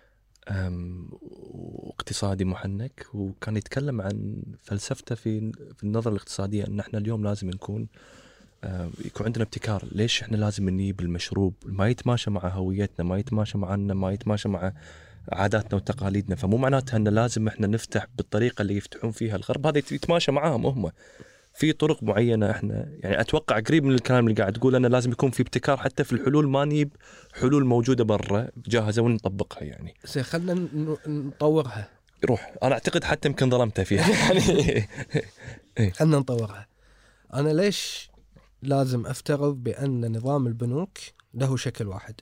واقتصادي محنك، وكان يتكلم عن فلسفته في في النظرة الاقتصادية أن احنا اليوم لازم نكون يكون عندنا ابتكار. ليش احنا لازم نجيب المشروب ما يتماشى مع هويتنا، ما يتماشى معنا، ما يتماشى مع عاداتنا وتقاليدنا؟ فمو معناتها أن لازم احنا نفتح بالطريقة اللي يفتحون فيها الغرب، هذا يتماشى معاهم هم. في طرق معينة احنا يعني أتوقع قريب من الكلام اللي قاعد تقول، أنه لازم يكون في ابتكار حتى في الحلول، ما نجيب حلول موجودة برا جاهزة ونطبقها. يعني خلنا نطورها. روح أنا أعتقد حتى يمكن ظلمتها فيها يعني خلنا نطورها. أنا ليش لازم أفترض بأن نظام البنوك له شكل واحد؟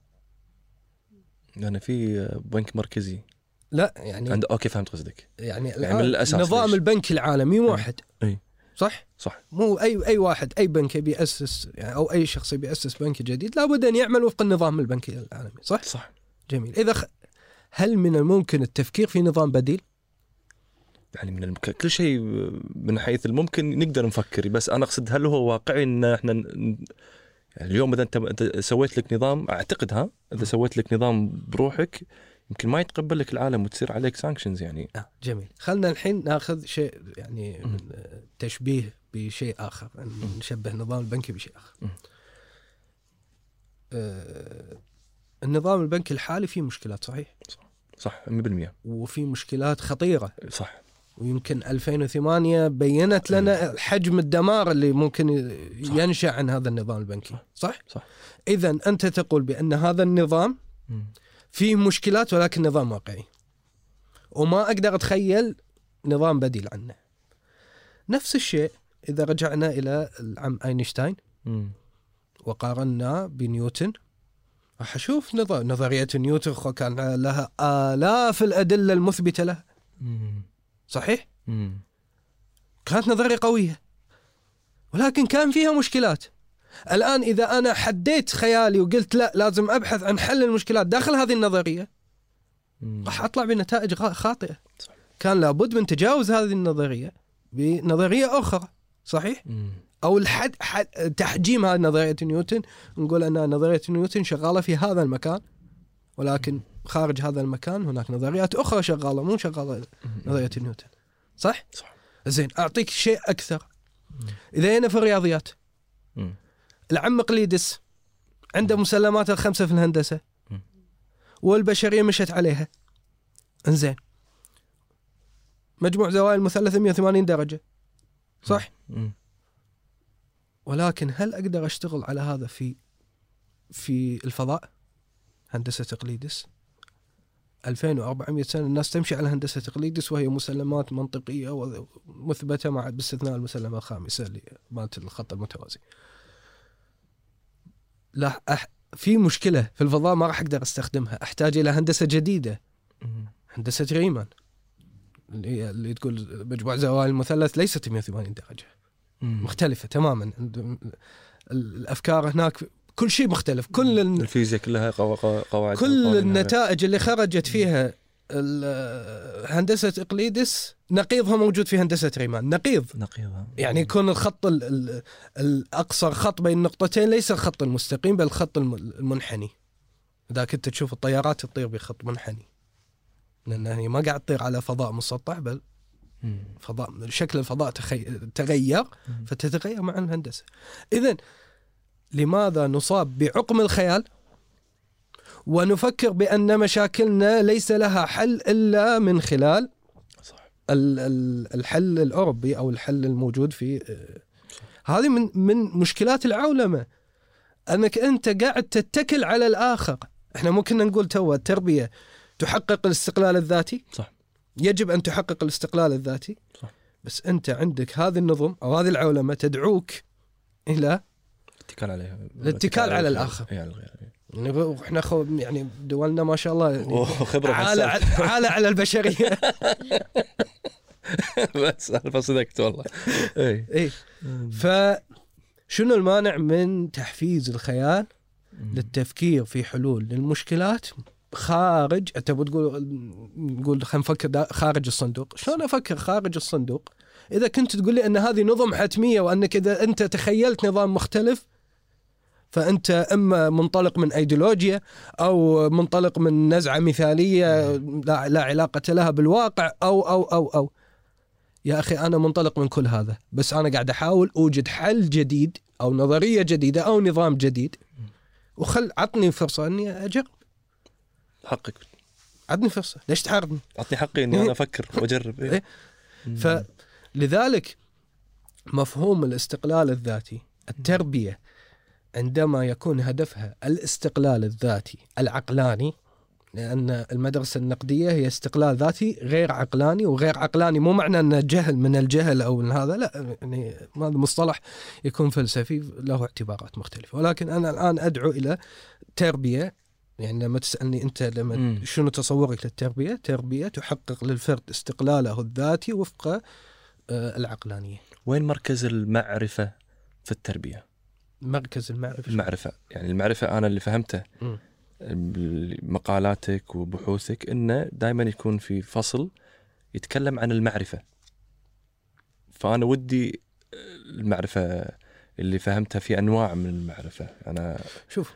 أنا في بنك مركزي لا يعني عند أوكي فهمت قصدك. يعني, يعني من الأساس نظام ليش؟ البنك العالمي واحد. أي. صح صح. مو أي أي واحد أي بنك بيأسس يعني أو أي شخص بيأسس بنك جديد لابد أن يعمل وفق النظام البنكي العالمي. صح صح. جميل. إذا خ... هل من الممكن التفكير في نظام بديل؟ يعني من المك... كل شيء من حيث الممكن نقدر نفكر، بس أنا أقصد هل هو واقعي إن إحنا ن... يعني اليوم إذا أنت سويت لك نظام، أعتقد ها إذا سويت لك نظام بروحك يمكن ما يتقبل لك العالم وتصير عليك سانكشنز يعني. آه جميل. خلنا الحين ناخذ شيء يعني م. تشبيه بشيء آخر، نشبه النظام البنكي بشيء آخر. آه النظام البنكي الحالي فيه مشكلات صحيح؟ صح صح مية بالمية، وفي مشكلات خطيرة. صح. ويمكن ألفين وثمانية بينت لنا حجم الدمار اللي ممكن صح. ينشأ عن هذا النظام البنكي. صح؟ صح. إذن أنت تقول بأن هذا النظام فيه مشكلات ولكن نظام واقعي، وما أقدر أتخيل نظام بديل عنه. نفس الشيء إذا رجعنا إلى العم أينشتاين م. وقارنا بنيوتن، راح أشوف نظرية نيوتن كان لها آلاف الأدلة المثبتة لها. م. صحيح؟ م. كانت نظرية قوية ولكن كان فيها مشكلات. الآن إذا أنا حديت خيالي وقلت لا لازم أبحث عن حل المشكلات داخل هذه النظرية راح أطلع بنتائج خاطئة. كان لابد من تجاوز هذه النظرية بنظرية أخرى. صحيح؟ مم. أو الحد حد تحجيم هذه نظرية نيوتن، نقول أن نظرية نيوتن شغالة في هذا المكان ولكن خارج هذا المكان هناك نظريات أخرى شغالة مو شغالة نظرية نيوتن. صح؟ صح. زين أعطيك شيء أكثر. إذا هنا في الرياضيات مم. العم قليدس عنده مسلمات الخمسة في الهندسة والبشرية مشت عليها. انزين مجموع زوايا المثلث مئة وثمانين درجة. صح؟ م. ولكن هل أقدر أشتغل على هذا في في الفضاء؟ هندسة اقليدس ألفين وأربعمئة سنة الناس تمشي على هندسة اقليدس وهي مسلمات منطقية ومثبتة مع باستثناء المسلمة الخامسة اللي مالت الخط المتوازي. لا أح... في مشكلة في الفضاء ما راح أقدر أستخدمها، أحتاج إلى هندسة جديدة، هندسة ريمان اللي, اللي تقول مجموع زوايا المثلث ليست مئة وثمانين درجة، مختلفة تماما. الأفكار هناك كل شيء مختلف، كل الفيزياء كلها قواعد، كل النتائج اللي خرجت فيها هندسة إقليدس نقيضها موجود في هندسة ريمان. نقيض نقيضها يعني يكون الخط الأقصر خط بين النقطتين ليس الخط المستقيم بل الخط المنحني. إذا كنت تشوف الطيارات تطير بخط منحني لأنها هي ما قاعد تطير على فضاء مسطح، بل فضاء شكل الفضاء تخي... تغير فتتغير مع الهندسة. إذن لماذا نصاب بعقم الخيال ونفكر بأن مشاكلنا ليس لها حل إلا من خلال صح. الحل الأوروبي أو الحل الموجود في هذه من من مشكلات العولمة، أنك أنت قاعد تتكل على الآخر. إحنا ممكن نقول توا التربية تحقق الاستقلال الذاتي، صح، يجب أن تحقق الاستقلال الذاتي، صح. بس أنت عندك هذه النظم أو هذه العولمة تدعوك إلى الاتكال عليها، الاتكال على الآخر. يعني احنا خو يعني دولنا ما شاء الله يعني عالة عالة على البشرية. بس أنا صدقت والله. إيه إيه. فشنو المانع من تحفيز الخيال للتفكير في حلول للمشكلات خارج؟ أنت بتقول نقول خلينا نفكر خارج الصندوق. شلون أفكر خارج الصندوق إذا كنت تقول لي أن هذه نظم حتمية، وأنك إذا أنت تخيلت نظام مختلف فأنت إما منطلق من أيديولوجيا أو منطلق من نزعة مثالية لا, لا علاقة لها بالواقع أو أو أو أو يا أخي أنا منطلق من كل هذا، بس أنا قاعد أحاول أوجد حل جديد أو نظرية جديدة أو نظام جديد، وخل عطني فرصة أني أجرب. حقك، عطني فرصة، ليش تحاربني؟ عطني حقي أني أنا أفكر وأجرب. إيه؟ فلذلك مفهوم الاستقلال الذاتي، التربية عندما يكون هدفها الاستقلال الذاتي العقلاني، لأن المدرسة النقدية هي استقلال ذاتي غير عقلاني، وغير عقلاني مو معنى أنه جهل من الجهل أو من هذا، لا، يعني هذا مصطلح يكون فلسفي له اعتبارات مختلفة. ولكن أنا الآن أدعو إلى تربية، يعني لما تسألني أنت لما م. شنو تصورك للتربية؟ تربية تحقق للفرد استقلاله الذاتي وفق آه العقلانية. وين مركز المعرفة في التربية؟ مركز المعرفة المعرفة يعني المعرفة أنا اللي فهمته م. مقالاتك وبحوثك إنه دائما يكون في فصل يتكلم عن المعرفة، فأنا ودي المعرفة اللي فهمتها في أنواع من المعرفة. أنا شوف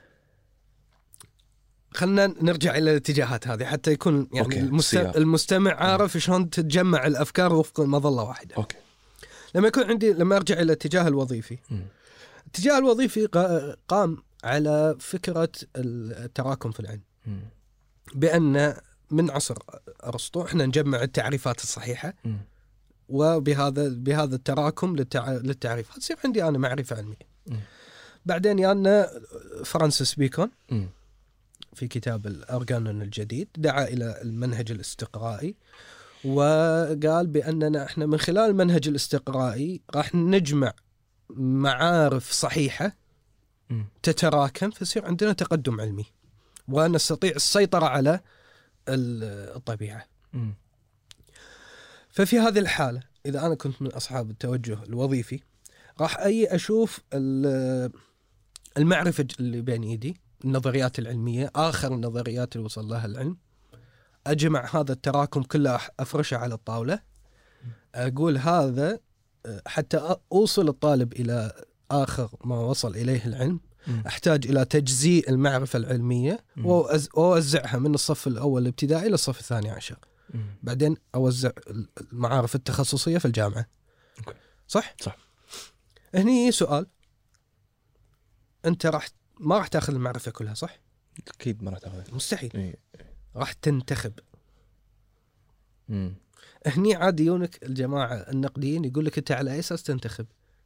خلنا نرجع إلى الاتجاهات هذه حتى يكون يعني المستمع, المستمع عارف شلون تتجمع الأفكار وفق مظلة واحدة. أوكي. لما يكون عندي لما أرجع إلى الاتجاه الوظيفي م. الاتجاه الوظيفي قام على فكرة التراكم في العلم، م. بأن من عصر أرسطو احنا نجمع التعريفات الصحيحة، م. وبهذا بهذا التراكم للتع... للتعريفات تصير عندي أنا معرفة علمية. م. بعدين يانا فرانسيس بيكون م. في كتاب الأرغانون الجديد دعا إلى المنهج الاستقرائي، وقال بأننا احنا من خلال المنهج الاستقرائي راح نجمع معارف صحيحة تتراكم فيصير عندنا تقدم علمي ونستطيع السيطرة على الطبيعة. م. ففي هذه الحالة إذا أنا كنت من أصحاب التوجه الوظيفي راح أي أشوف المعرفة اللي بين إيدي، النظريات العلمية، آخر النظريات اللي وصل لها العلم، أجمع هذا التراكم كله أفرشه على الطاولة، أقول هذا حتى أوصل الطالب إلى آخر ما وصل إليه العلم أحتاج إلى تجزيء المعرفة العلمية وأوزعها من الصف الأول الابتدائي إلى الصف الثاني عشر، بعدين أوزع المعارف التخصصية في الجامعة. صح؟ صح. هني سؤال، أنت راح ما راح تأخذ المعرفة كلها صح؟ أكيد ما راح تأخذها، مستحيل. إيه. راح تنتخب. مم. هني عادي يونك الجماعة النقديين يقول لك أنت على أي أساس تنتخب؟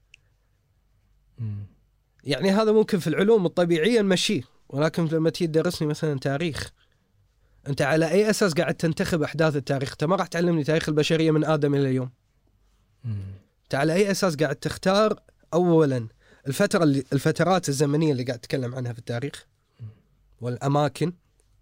مم. يعني هذا ممكن في العلوم الطبيعية نمشيه، ولكن لما تيجي تدرسني مثلا تاريخ، أنت على أي أساس قاعد تنتخب أحداث التاريخ؟ أنت ما راح تعلمني تاريخ البشرية من آدم إلى اليوم. مم. أنت على أي أساس قاعد تختار أولا الفترة اللي الفترات الزمنية اللي قاعد تتكلم عنها في التاريخ؟ مم. والأماكن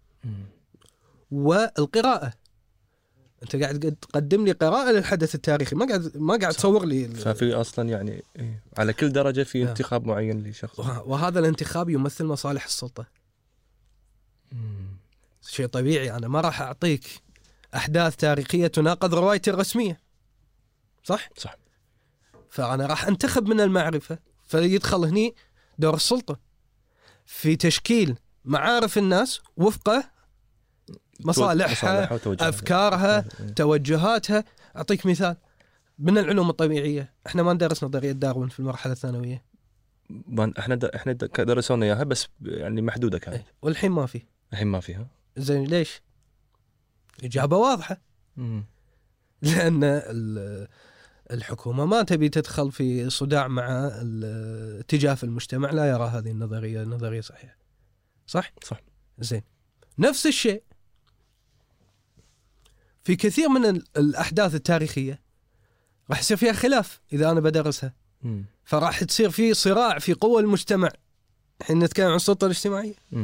والقراءة. أنت قاعد تقدم لي قراءة للحدث التاريخي، ما قاعد ما قاعد تصور لي. ففي أصلا يعني إيه؟ على كل درجة في انتخاب معين لشخص، وهذا الانتخاب يمثل مصالح السلطة. مم. شيء طبيعي. أنا ما راح أعطيك أحداث تاريخية تناقض روايتي الرسمية، صح؟ صح. فأنا راح أنتخب من المعرفة، فيدخل هني دور السلطة في تشكيل معارف الناس وفق مصالحها، أفكارها، توجهاتها. أعطيك مثال من العلوم الطبيعية، إحنا ما ندرس نظرية داروين في المرحلة الثانوية. إحنا د... إحنا درسونا إياها بس يعني محدودة كانت، والحين ما في. الحين ما فيها. زين ليش؟ إجابة واضحة. مم. لأن الحكومة ما تبي تدخل في صداع مع اتجاه في المجتمع لا يرى هذه النظرية نظرية صحيحة. صح؟ صح. زين، نفس الشيء في كثير من الأحداث التاريخية راح يصير فيها خلاف إذا أنا بدرسها. مم. فراح تصير في صراع في قوى المجتمع. الحين نتكلم عن السلطة الاجتماعية. مم.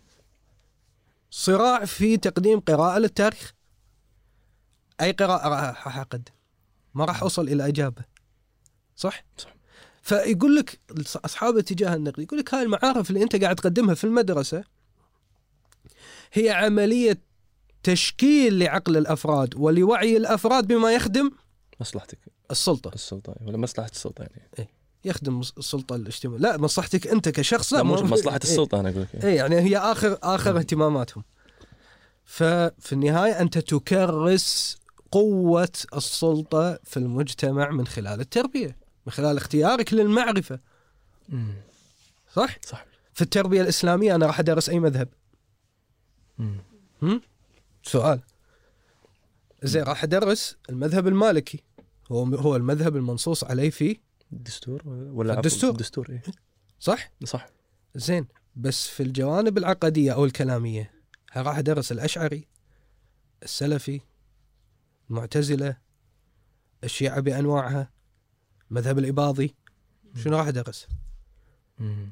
صراع في تقديم قراءة للتاريخ. أي قراءة راح أقدم؟ ما راح أوصل إلى إجابة. صح؟ صح. فيقول لك أصحاب اتجاه النقد، يقول لك هاي المعارف اللي أنت قاعد تقدمها في المدرسة هي عملية تشكيل لعقل الأفراد ولوعي الأفراد بما يخدم مصلحتك السلطة السلطة ولا مصلحة السلطة يعني إيه؟ يخدم السلطة الاجتماعية، لا مصلحتك أنت كشخص، لا, لا مش مصلحة السلطة. إيه؟ أنا أقول لك إيه يعني هي آخر آخر اهتماماتهم. ففي النهاية أنت تكرس قوة السلطة في المجتمع من خلال التربية، من خلال اختيارك للمعرفة. مم. صح؟ صح. في التربية الإسلامية أنا راح أدرس أي مذهب؟ مم. هم؟ سؤال. زين، راح أدرس المذهب المالكي، هو هو المذهب المنصوص عليه في الدستور ولا الدستور. الدستور إيه؟ صح؟ صح. زين، بس في الجوانب العقدية أو الكلامية راح أدرس الأشعري، السلفي، المعتزلة، الشيعة بأنواعها، مذهب الإباضي، شنو راح أدرس؟ مم.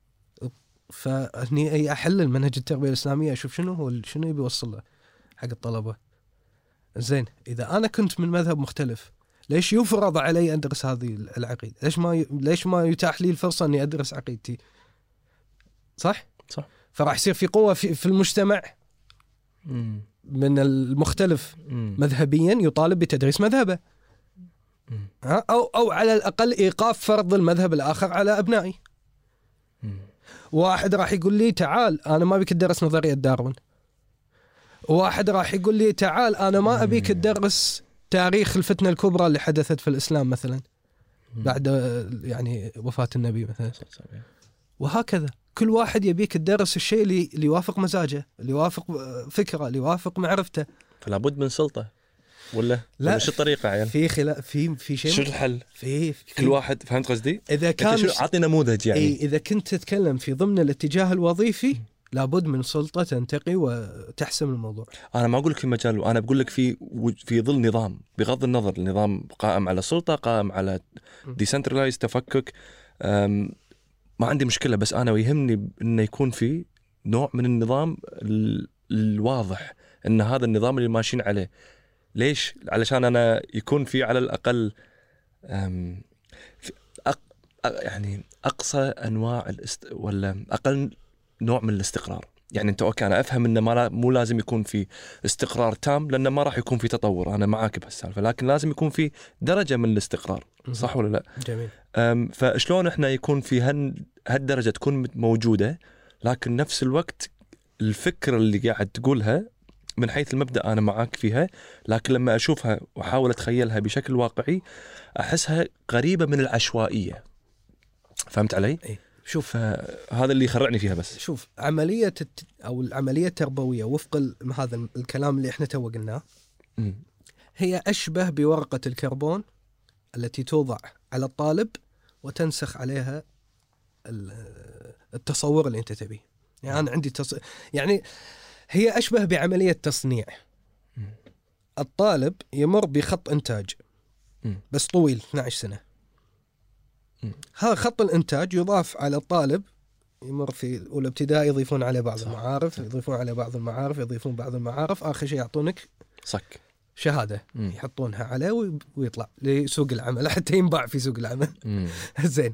فهني أي أحلل منهج التربية الإسلامية، أشوف شنو هو شنو يبي يوصل له حق الطلبة. زين، إذا أنا كنت من مذهب مختلف ليش يفرض علي أدرس هذه العقيدة؟ ليش ما ي... ليش ما يتاح لي الفرصة إني أدرس عقيدتي؟ صح؟ صح. فراح يصير في قوة في, في المجتمع مم. من المختلف مم. مذهبيا يطالب بتدريس مذهبه، مم. أو أو على الأقل إيقاف فرض المذهب الآخر على أبنائي. مم. واحد راح يقول لي تعال أنا ما أبيك تدرس نظرية داروين، واحد راح يقول لي تعال أنا ما أبيك تدرس تاريخ الفتنة الكبرى اللي حدثت في الإسلام مثلا بعد يعني وفاة النبي مثلا. وهكذا كل واحد يبيك تدرس الشيء اللي اللي يوافق مزاجه، اللي يوافق فكره، اللي يوافق معرفته. فلا بد من سلطة ولا لا، وش الطريقة عيال؟ في خلا في في شيء. شو الحل؟ في, في كل واحد فهمت قصدي؟ إذا كان عطني نموذج يعني. إيه، إذا كنت تتكلم في ضمن الاتجاه الوظيفي لابد من سلطة تنتقي وتحسم الموضوع. أنا ما أقول لك في مجال، أنا بقول لك في في ظل نظام، بغض النظر النظام قائم على سلطة، قائم على ديسنترلايز تفكك، ما عندي مشكلة. بس أنا ويهمني إنه يكون في نوع من النظام الواضح إن هذا النظام اللي ماشيين عليه. ليش؟ علشان أنا يكون في على الأقل في أق... يعني أقصى أنواع الاست... ولا أقل نوع من الاستقرار. يعني أنت أوكي أنا أفهم إنه ما لا... مو لازم يكون في استقرار تام، لأنه ما راح يكون في تطور، أنا معاك بهالسالفة، لكن لازم يكون في درجة من الاستقرار. صح ولا لا؟ جميل. أم فشلون إحنا يكون في هن... هالدرجة تكون موجودة، لكن نفس الوقت الفكرة اللي قاعد تقولها من حيث المبدأ أنا معاك فيها، لكن لما أشوفها وأحاول أتخيلها بشكل واقعي أحسها قريبة من العشوائية. فهمت علي؟ إيه. شوف هذا اللي يخرعني فيها. بس شوف عملية الت... أو العملية التربوية وفق ال... هذا الكلام اللي إحنا تو قلناه م. هي أشبه بورقة الكربون التي توضع على الطالب وتنسخ عليها التصور اللي أنت تبيه. يعني أنا عندي تص... يعني هي أشبه بعملية تصنيع. م. الطالب يمر بخط إنتاج م. بس طويل اثنتي عشرة سنة. هذا خط الإنتاج يضاف على الطالب يمر في أولى ابتدائي يضيفون عليه بعض المعارف، يضيفون عليه بعض المعارف، يضيفون بعض المعارف، آخر شيء يعطونك صك شهادة مم. يحطونها عليه وي- ويطلع لسوق العمل حتى ينباع في سوق العمل. مم. زين،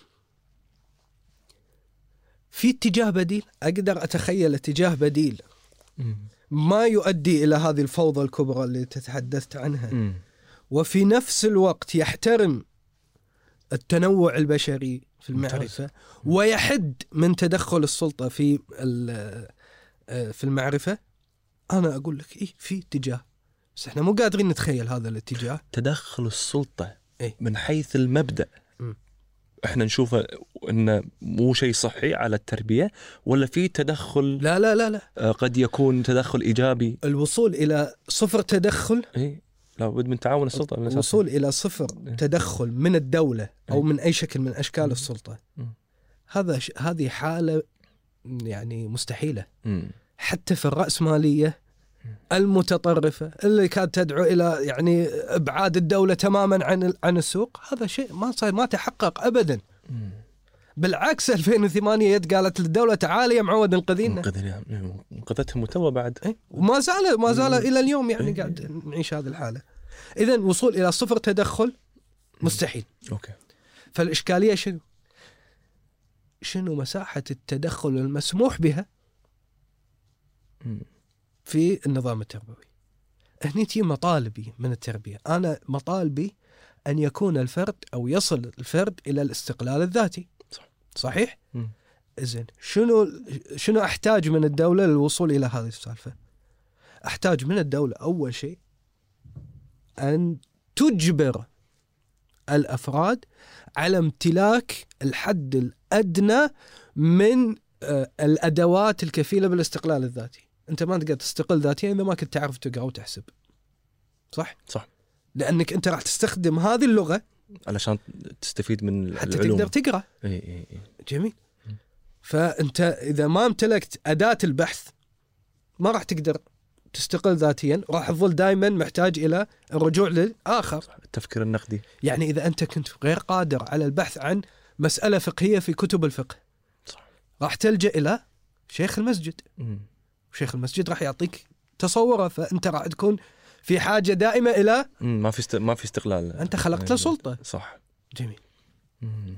في اتجاه بديل، أقدر أتخيل اتجاه بديل مم. ما يؤدي إلى هذه الفوضى الكبرى اللي تتحدثت عنها، مم. وفي نفس الوقت يحترم التنوع البشري في المعرفة ويحد من تدخل السلطة في ال- في المعرفة. أنا أقول لك إيه، في اتجاه، بس إحنا مو قادرين نتخيل هذا الاتجاه. تدخل السلطة إيه؟ من حيث المبدأ مم. احنا نشوفه انه مو شيء صحي على التربية، ولا في تدخل لا لا لا لا، آه، قد يكون تدخل ايجابي؟ الوصول إلى صفر تدخل، ايه لابد من تعاون السلطة من الأساس. الوصول إلى صفر تدخل من الدولة أو إيه. من أي شكل من أشكال مم. السلطة، مم. هذا ش... هذه حالة يعني مستحيلة. مم. حتى في الرأسمالية المتطرفة اللي كانت تدعو إلى يعني إبعاد الدولة تماما عن ال- عن السوق، هذا شيء ما صار، ما تحقق أبدا. مم. بالعكس ألفين وثمانية يد قالت للدولة تعالي يا معود انقذينا، انقذنا انقذتهم متوا بعد. إيه؟ وما زال ما زال مم. إلى اليوم يعني إيه. قاعد نعيش هذه الحالة. إذن وصول إلى صفر تدخل مستحيل. اوكي. فالإشكالية شنو؟ شنو مساحة التدخل المسموح بها مم. في النظام التربوي؟ هني تجي مطالبي من التربية. أنا مطالبي أن يكون الفرد أو يصل الفرد إلى الاستقلال الذاتي. صح. صحيح؟ مم. إذن شنو شنو أحتاج من الدولة للوصول إلى هذه السالفة؟ أحتاج من الدولة أول شيء أن تجبر الأفراد على امتلاك الحد الأدنى من آه، الأدوات الكفيلة بالاستقلال الذاتي. أنت ما تقدر تستقل ذاتيا إذا ما كنت تعرف تقرأ وتحسب، صح؟ صح. لأنك أنت راح تستخدم هذه اللغة علشان تستفيد من حتى العلوم. تقدر تقرأ. اي اي اي. جميل. فأنت إذا ما امتلكت أداة البحث ما راح تقدر تستقل ذاتيا، راح تظل دائما محتاج إلى الرجوع للآخر. التفكير النقدي. يعني إذا أنت كنت غير قادر على البحث عن مسألة فقهية في كتب الفقه، صح. راح تلجأ إلى شيخ المسجد، مم. وشيخ المسجد راح يعطيك تصوره، فأنت راح تكون في حاجة دائمة إلى مم. ما في است... ما في استقلال. أنت خلقت أي. سلطة. صح. جميل. مم.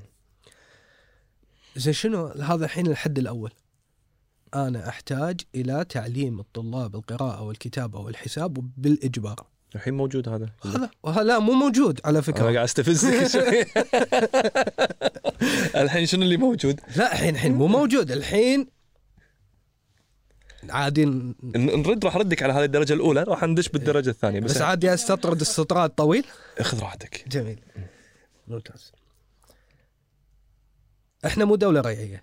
زين، شنو هذا الحين الحد الأول؟ أنا أحتاج إلى تعليم الطلاب القراءة والكتابة والحساب بالإجبار. الحين موجود هذا. هذا وهذا لا مو موجود على انا فكرة. قاعد استفزك شوي. الحين شنو اللي موجود؟ لا الحين الحين مو موجود. الحين عادي ن- ن- نرد راح ردك على هذه الدرجة الأولى، راح ندش بالدرجة الثانية. بس, بس عادي استطرد استطراد طويل. اخذ راحتك. جميل. ممتاز. احنا مو دولة ريعية،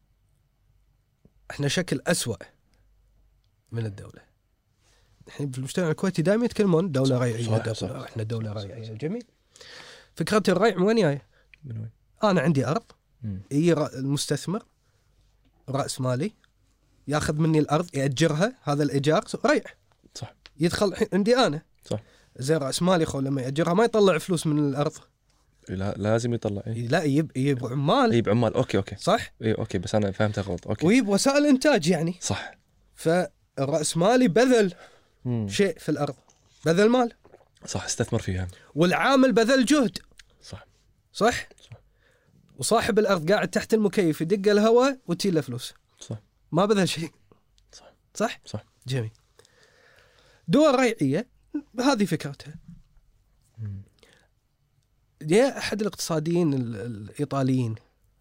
احنا شكل أسوأ من الدولة. الحين في المجتمع الكويتي دائما يتكلمون دولة ريعية، صح، دولة. صح. احنا دولة ريعية. جميل. فكرة الريع من وين جاية؟ من وين؟ انا عندي ارض، مم. يجي رأ- المستثمر رأس مالي ياخذ مني الارض يأجرها، هذا الإيجار ريع. صح. يدخل الحين عندي انا. صح. زي رأس مالي خو لما يأجرها ما يطلع فلوس من الارض، لا لازم يطلع. إيه؟ لا يجيب يجيب عمال. يجيب عمال. اوكي اوكي. صح. اي اوكي، بس انا فهمتها غلط. اوكي. ويجيب وسائل انتاج يعني. صح. فالرأس مالي بذل مم. شيء في الارض، بذل مال، صح، استثمر فيها. والعامل بذل جهد. صح. صح. وصاحب الارض قاعد تحت المكيف يدق الهواء وتجي له فلوس، صح. ما بذل شيء. صح. صح. صح. جميل. دول ريعية هذه فكرتها. مم. يا أحد الاقتصاديين ال- الإيطاليين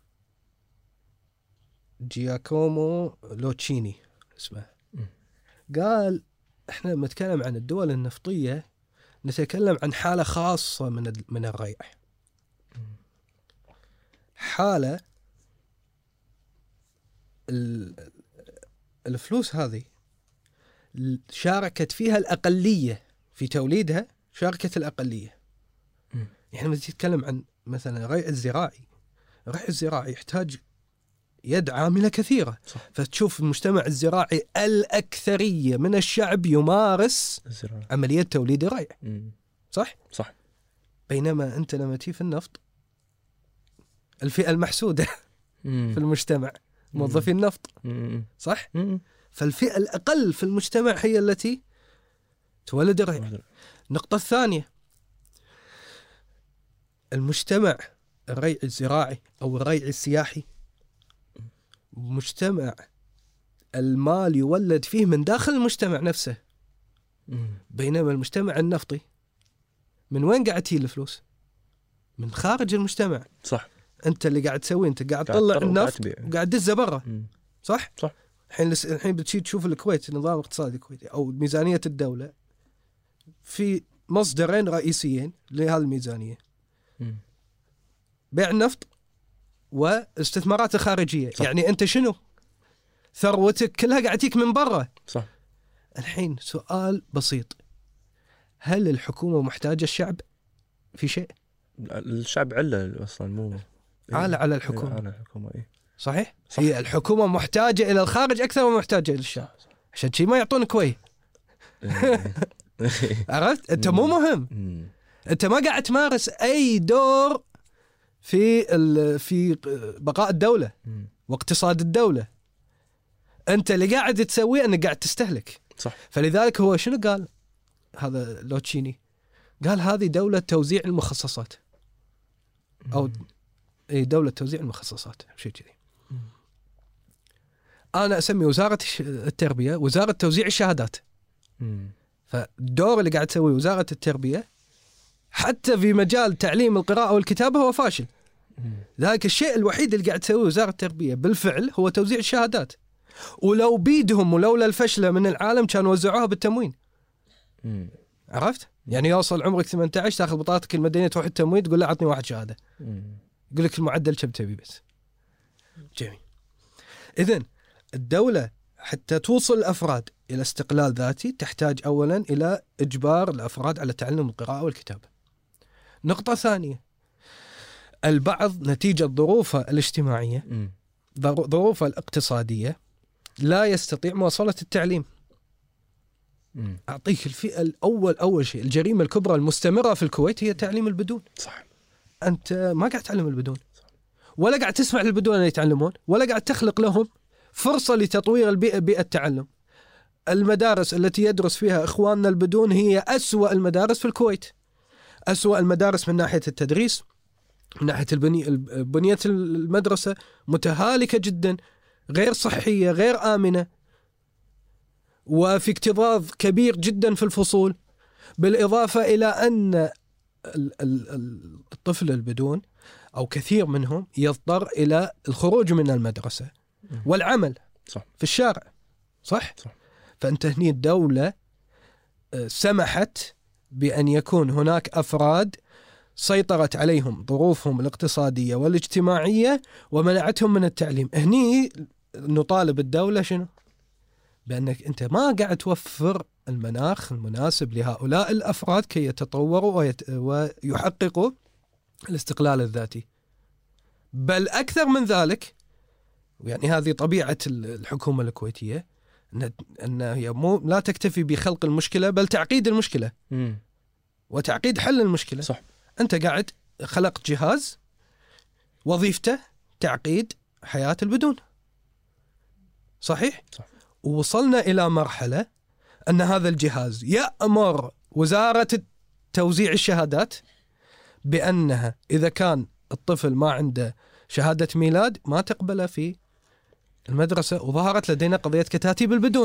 جياكومو لوتشيني اسمه، مم. قال احنا لما نتكلم عن الدول النفطية نتكلم عن حالة خاصة من ال- من الريع، حالة ال- الفلوس هذه شاركت فيها الأقلية في توليدها، شاركت الأقلية. مم. يعني لما تتكلم عن مثلا الريع الزراعي، الريع الزراعي يحتاج يد عاملة كثيرة. صح. فتشوف المجتمع الزراعي الأكثرية من الشعب يمارس الزراعة. عملية توليد الريع. مم. صح؟ صح. بينما أنت لما تيجي في النفط، الفئة المحسودة مم. في المجتمع موظفي النفط، صح؟ فالفئة الأقل في المجتمع هي التي تولد الريع. النقطة الثانية، المجتمع الريع الزراعي أو الريع السياحي مجتمع المال يولد فيه من داخل المجتمع نفسه، بينما المجتمع النفطي من وين قاعد تجي الفلوس؟ من خارج المجتمع. صح. أنت اللي قاعد تسوي، أنت قاعد تطلع النفط وقاعد تدزه برا، صح؟ صح. الحين الحين بتشي تشوف الكويت، النظام الاقتصادي الكويتي أو ميزانية الدولة، في مصدرين رئيسيين لهذه الميزانية: م. بيع النفط واستثمارات الخارجية. صح. يعني أنت شنو؟ ثروتك كلها قاعد تيك من برا. صح. الحين سؤال بسيط: هل الحكومة محتاجة الشعب في شيء؟ الشعب عله أصلا، مو عالة على الحكومة. على الحكومة. إيه؟ صحيح؟ صح. هي الحكومة محتاجة إلى الخارج أكثر من محتاجة إلى الشعب، عشان شيء ما يعطونك وي. عرفت؟ أنت مو مهم، أنت ما قاعد تمارس أي دور في في بقاء الدولة واقتصاد الدولة. أنت اللي قاعد تسويه أنك قاعد تستهلك. صح. فلذلك هو شنو قال هذا لوتشيني؟ قال هذه دولة توزيع المخصصات، أو أي دولة توزيع المخصصات، شيء كذي. أنا أسمي وزارة التربية وزارة توزيع الشهادات. مم. فالدور اللي قاعد تسويه وزارة التربية حتى في مجال تعليم القراءة والكتابة هو فاشل. ذلك الشيء الوحيد اللي قاعد تسويه وزارة التربية بالفعل هو توزيع الشهادات، ولو بيدهم ولولا الفشلة من العالم كانوا وزعوها بالتموين. مم. عرفت؟ يعني يوصل عمرك ثمانية عشر تاخذ بطاقتك المدنية تروح التموين تقول له عطني واحد شهادة، يقول لك المعدل كم تبي بس. جميل. إذن الدولة حتى توصل الأفراد إلى استقلال ذاتي تحتاج أولا إلى إجبار الأفراد على تعلم القراءة والكتابة. نقطة ثانية، البعض نتيجة ظروفه الاجتماعية ظروفه الاقتصادية لا يستطيع مواصلة التعليم. مم. أعطيك الفئة الأول أول شيء، الجريمة الكبرى المستمرة في الكويت هي تعليم البدون. صح. أنت ما قاعد تعلم البدون، ولا قاعد تسمع للبدون أن يتعلمون، ولا قاعد تخلق لهم فرصة لتطوير البيئة، بيئة التعلم. المدارس التي يدرس فيها إخواننا البدون هي أسوأ المدارس في الكويت، أسوأ المدارس من ناحية التدريس، من ناحية البنية بنية المدرسة متهالكة جدا، غير صحية، غير آمنة، وفي اكتظاظ كبير جدا في الفصول. بالإضافة إلى أن الطفل البدون أو كثير منهم يضطر إلى الخروج من المدرسة والعمل صح. في الشارع. صح؟ صح. فأنت هني الدولة سمحت بأن يكون هناك أفراد سيطرت عليهم ظروفهم الاقتصادية والاجتماعية ومنعتهم من التعليم. هني نطالب الدولة شنو؟ بأنك أنت ما قاعد توفر المناخ المناسب لهؤلاء الأفراد كي يتطوروا ويت... ويحققوا الاستقلال الذاتي. بل أكثر من ذلك، يعني هذه طبيعة الحكومة الكويتية، أن أن هي مو لا تكتفي بخلق المشكلة بل تعقيد المشكلة مم. وتعقيد حل المشكلة. صح. أنت قاعد خلقت جهاز وظيفته تعقيد حياة البدون. صحيح؟ صح. ووصلنا إلى مرحلة أن هذا الجهاز يأمر وزارة توزيع الشهادات بأنها إذا كان الطفل ما عنده شهادة ميلاد ما تقبله في المدرسة. وظهرت لدينا قضية كتاتيب البدون.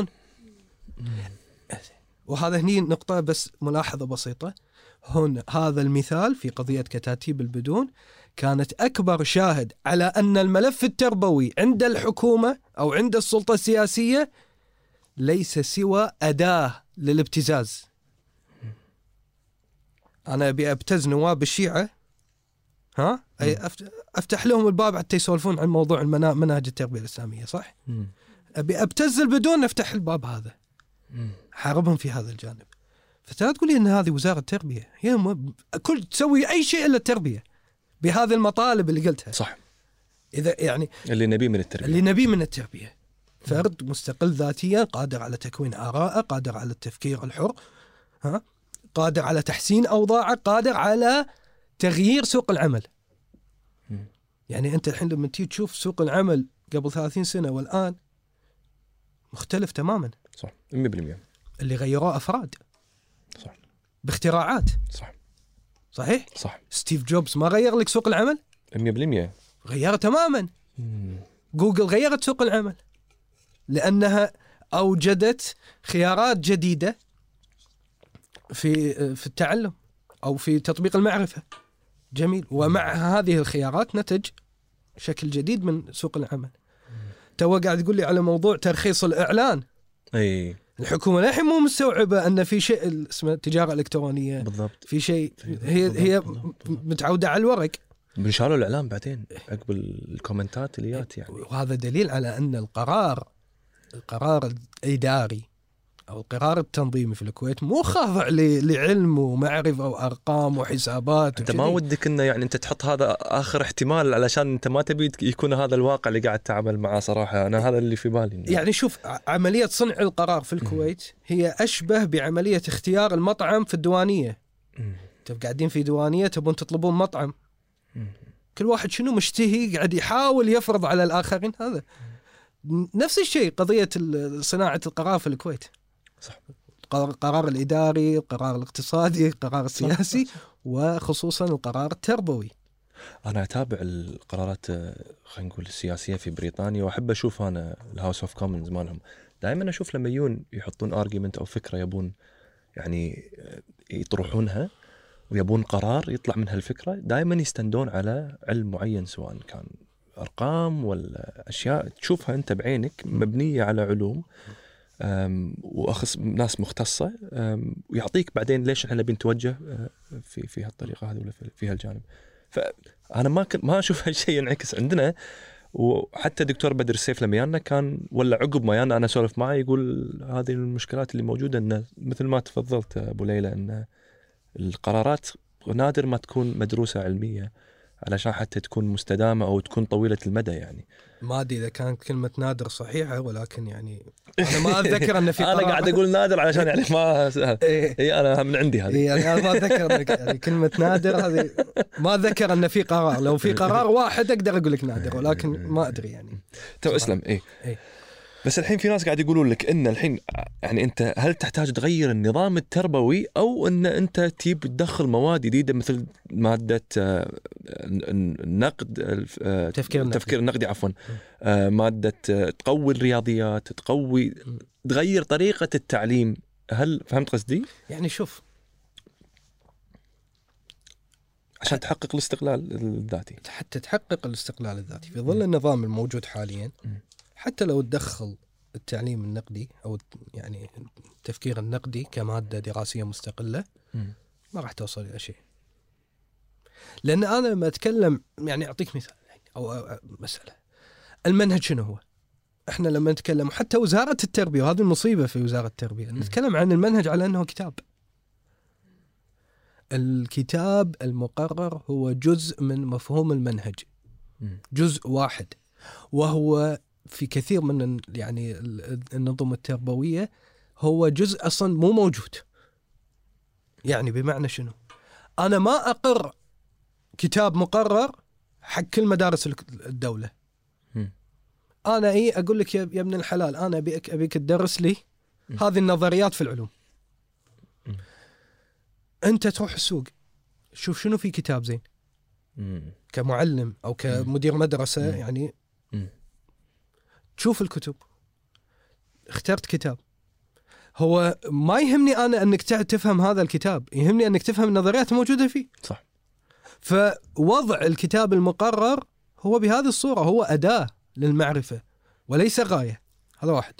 وهذا هني نقطة بس ملاحظة بسيطة. هنا هذا المثال في قضية كتاتيب البدون كانت أكبر شاهد على أن الملف التربوي عند الحكومة أو عند السلطة السياسية ليس سوى أداة للابتزاز. أنا أبي أبتز نواب الشيعة، ها أي أفتح لهم الباب حتى يسولفون عن موضوع مناهج التربية الإسلامية، صح؟ مم. أبي أبتز البدون نفتح الباب هذا، حاربهم في هذا الجانب. فتلا تقولي أن هذه وزارة التربية، هي م... كل تسوي أي شيء إلا التربية بهذه المطالب اللي قلتها. صح. إذا يعني اللي نبيه من التربية، اللي نبيه من التربية فرد مستقل ذاتيا، قادر على تكوين آراءه، قادر على التفكير الحر، ها، قادر على تحسين أوضاعه، قادر على تغيير سوق العمل. م. يعني أنت الحين لما تيجي تشوف سوق العمل قبل ثلاثين سنة والآن مختلف تماما. صح مية بالمية. اللي غيروه أفراد صح باختراعات. صح صحيح صح. ستيف جوبز ما غير لك سوق العمل؟ مية بالمية غيره تماما. مم. جوجل غيرت سوق العمل لأنها أوجدت خيارات جديدة في في التعلم أو في تطبيق المعرفة. جميل. ومع هذه الخيارات نتج شكل جديد من سوق العمل. تو قاعد تقول لي على موضوع ترخيص الإعلان. اي الحكومة الحين مو مستوعبة أن في شيء اسمه تجارة إلكترونية. بالضبط. في شيء هي بالضبط. هي بالضبط. متعودة على الورق. بنشالوا الإعلان بعدين عقب الكومنتات اللي جات يعني. وهذا دليل على أن القرار القرار الإداري أو القرار التنظيمي في الكويت مو خاضع لعلم ومعرفة وأرقام وحسابات. أنت ما ودك إنه يعني أنت تحط هذا آخر احتمال علشان أنت ما تبي يكون هذا الواقع اللي قاعد تعامل معه صراحة. أنا هذا اللي في بالي. يعني شوف عملية صنع القرار في الكويت هي أشبه بعملية اختيار المطعم في الديوانية. تبقى قاعدين في ديوانية تبون تطلبون مطعم، كل واحد شنو مشتهي قاعد يحاول يفرض على الآخرين. هذا نفس الشيء قضية صناعة القرار في الكويت. صح. القرار الإداري، القرار الاقتصادي، القرار السياسي، وخصوصا القرار التربوي. أنا أتابع القرارات خلينا نقول السياسية في بريطانيا وأحب أشوف أنا الهاوس أوف كومنز مالهم. دائما أشوف لما يجون يحطون أرجيمنت أو فكرة يبون يعني يطرحونها ويبون قرار يطلع من هالفكرة، دائما يستندون على علم معين سواء كان أرقام ولا أشياء تشوفها أنت بعينك مبنية على علوم وأخص ناس مختصة ويعطيك بعدين ليش احنا بنتوجه في في هالطريقة هذه ولا في هالجانب. فأنا ما ما أشوف هالشيء ينعكس عندنا. وحتى دكتور بدر السيف لما يانا كان ولا عقب ما يانا أنا سولف معه يقول هذه المشكلات اللي موجودة إنه مثل ما تفضلت أبو ليلى إن القرارات نادر ما تكون مدروسة علمية علشان حتى تكون مستدامة أو تكون طويلة المدى. يعني ما أدري إذا كانت كلمة نادر صحيحة ولكن يعني أنا ما أتذكر أن في أنا قاعد أقول نادر علشان يعني ما إيه أنا من عندي هذه إيه أنا ما أتذكر يعني كلمة نادر هذه ما أتذكر أن في قرار. لو في قرار واحد أقدر أقول لك نادر ولكن ما أدري يعني. تو أسلم إيه. إيه. بس الحين في ناس قاعد يقولون لك إن الحين يعني أنت هل تحتاج تغير النظام التربوي أو إن أنت تجيب تدخل مواد جديدة مثل مادة النقد التفكير النقدي, التفكير النقدي عفوا مادة تقوي الرياضيات تقوي تغير طريقة التعليم. هل فهمت قصدي؟ يعني شوف عشان تحقق الاستقلال الذاتي. حتى تحقق الاستقلال الذاتي في ظل النظام الموجود حاليا حتى لو تدخل التعليم النقدي أو يعني التفكير النقدي كمادة دراسية مستقلة ما راح توصل إلى شيء. لأن أنا لما أتكلم يعني أعطيك مثال أو مسألة المنهج شنو هو. إحنا لما نتكلم حتى وزارة التربية وهذه المصيبة في وزارة التربية نتكلم عن المنهج على أنه كتاب. الكتاب المقرر هو جزء من مفهوم المنهج، جزء واحد، وهو في كثير من يعني النظم التربوية هو جزء أصلا مو موجود. يعني بمعنى شنو؟ أنا ما أقر كتاب مقرر حق كل مدارس الدولة. أنا إيه أقول لك يا ابن الحلال أنا أبيك أبيك تدرس لي هذه النظريات في العلوم. أنت تروح السوق شوف شنو في كتاب زين كمعلم أو كمدير مدرسة يعني تشوف الكتب. اخترت كتاب هو ما يهمني أنا أنك تفهم هذا الكتاب، يهمني أنك تفهم النظريات الموجودة فيه. صح. فوضع الكتاب المقرر هو بهذه الصورة هو أداة للمعرفة وليس غاية. هذا واحد.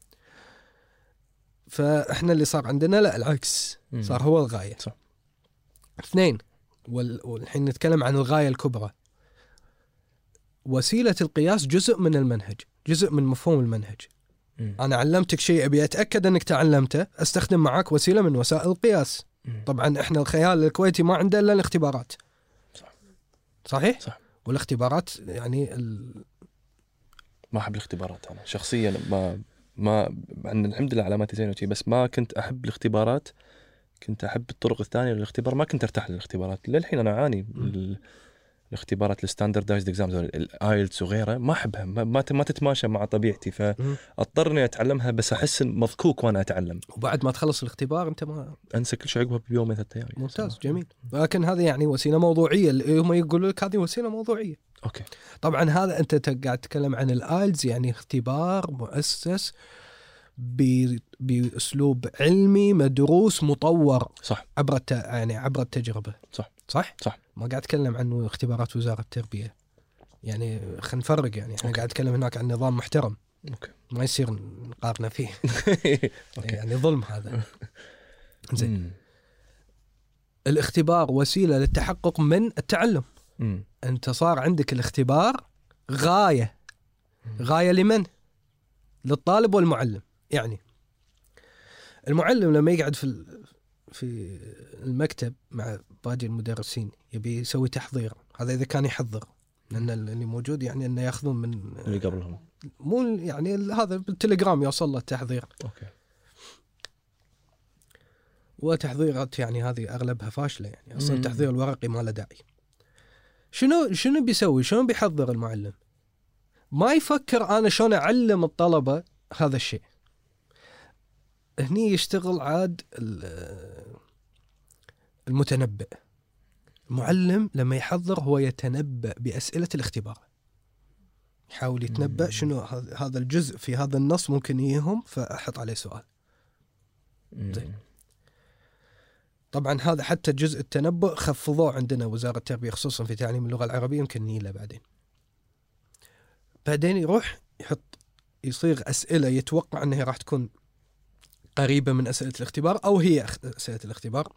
فإحنا اللي صار عندنا لا العكس صار هو الغاية. صح. اثنين والحين نتكلم عن الغاية الكبرى. وسيلة القياس جزء من المنهج، جزء من مفهوم المنهج. م. أنا علمتك شيء أبي أتأكد أنك تعلمته أستخدم معك وسيلة من وسائل القياس. م. طبعا إحنا الخيال الكويتي ما عنده إلا الاختبارات. صح. صحيح؟ صح. والاختبارات يعني ال... ما أحب الاختبارات أنا شخصيا ما ما عن الحمد لله علاماتي زينة وشي بس ما كنت أحب الاختبارات. كنت أحب الطرق الثانية للاختبار ما كنت أرتاح للاختبارات. للحين أنا أعاني الاختبارات الستاندردايزد اكزامز الايلتس وغيرها ما احبها، ما ما ما تتماشى مع طبيعتي، فاضطر اني اتعلمها، بس احس مضكوك وانا اتعلم. وبعد ما تخلص الاختبار انت ما انسى كل شيء عقبها بيومين ثلاث ايام. ممتاز جميل. لكن هذه يعني وسيله موضوعيه، اللي هم يقولوا لك هذه وسيله موضوعيه. اوكي. طبعا هذا انت قاعد تتكلم عن الايلتس، يعني اختبار مؤسس باسلوب علمي مدروس مطور. صح. عبر الت... يعني عبر التجربه. صح صح صح. ما قاعد اتكلم عن اختبارات وزاره التربيه، يعني خلينا نفرق، يعني احنا قاعد نتكلم هناك عن نظام محترم. اوكي. ما يصير نقارنه فيه. أوكي. يعني ظلم هذا. زين. الاختبار وسيله للتحقق من التعلم. مم. انت صار عندك الاختبار غايه. غايه لمن؟ للطالب والمعلم. يعني المعلم لما يقعد في في المكتب مع باقي المدرسين يبي يسوي تحضير، هذا اذا كان يحضر، لان اللي موجود يعني انه ياخذون من اللي قبلهم، مو يعني هذا بالتليجرام يوصل له التحضير. اوكي. وتحضيرات يعني هذه اغلبها فاشله، يعني اصلا التحضير الورقي ما له داعي. شنو شنو بيسوي؟ شلون بيحضر المعلم؟ ما يفكر انا شلون اعلم الطلبه هذا الشيء. هني يشتغل عاد المتنبئ. المعلم لما يحضر هو يتنبأ بأسئلة الاختبار، يحاول يتنبأ شنو هذا الجزء في هذا النص ممكن يهم، فأحط عليه سؤال. زين. طبعا هذا حتى جزء التنبؤ خفضوه عندنا وزارة التربية خصوصا في تعليم اللغة العربية، يمكن نيله بعدين. بعدين يروح يحط يصيغ أسئلة يتوقع أنها راح تكون قريبة من أسئلة الاختبار أو هي أسئلة الاختبار،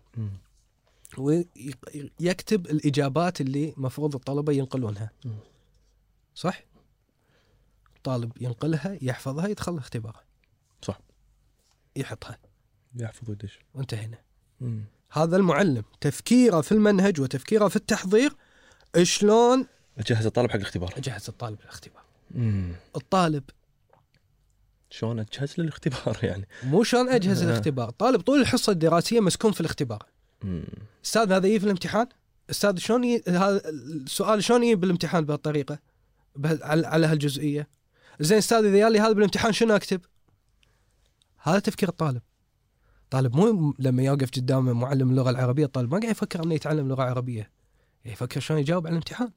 ويكتب الإجابات اللي مفروض الطلبة ينقلونها. صح؟ الطالب ينقلها يحفظها يدخل الاختبار. صح. يحطها يحفظ ويدش وانتهينا. مم. هذا المعلم تفكيره في المنهج وتفكيره في التحضير شلون أجهز الطالب حق الاختبار. أجهز الطالب للاختبار. مم. الطالب شلون أجهز للاختبار يعني؟ مو شلون أجهز الاختبار. طالب طول الحصة الدراسية مسكون في الاختبار. مم. أستاذ هذا يجي في الامتحان، أستاذ شلون ي... هذا السؤال شلون يجي بالامتحان بهالطريقة به... على... على هالجزئية. زين أستاذ إذا قال لي هذا بالامتحان شنو أكتب؟ هذا تفكير الطالب. طالب مو لما يوقف قدام معلم اللغة العربية الطالب ما قاعد يفكر إنه يتعلم لغة عربية، يفكر شلون يجاوب على الامتحان.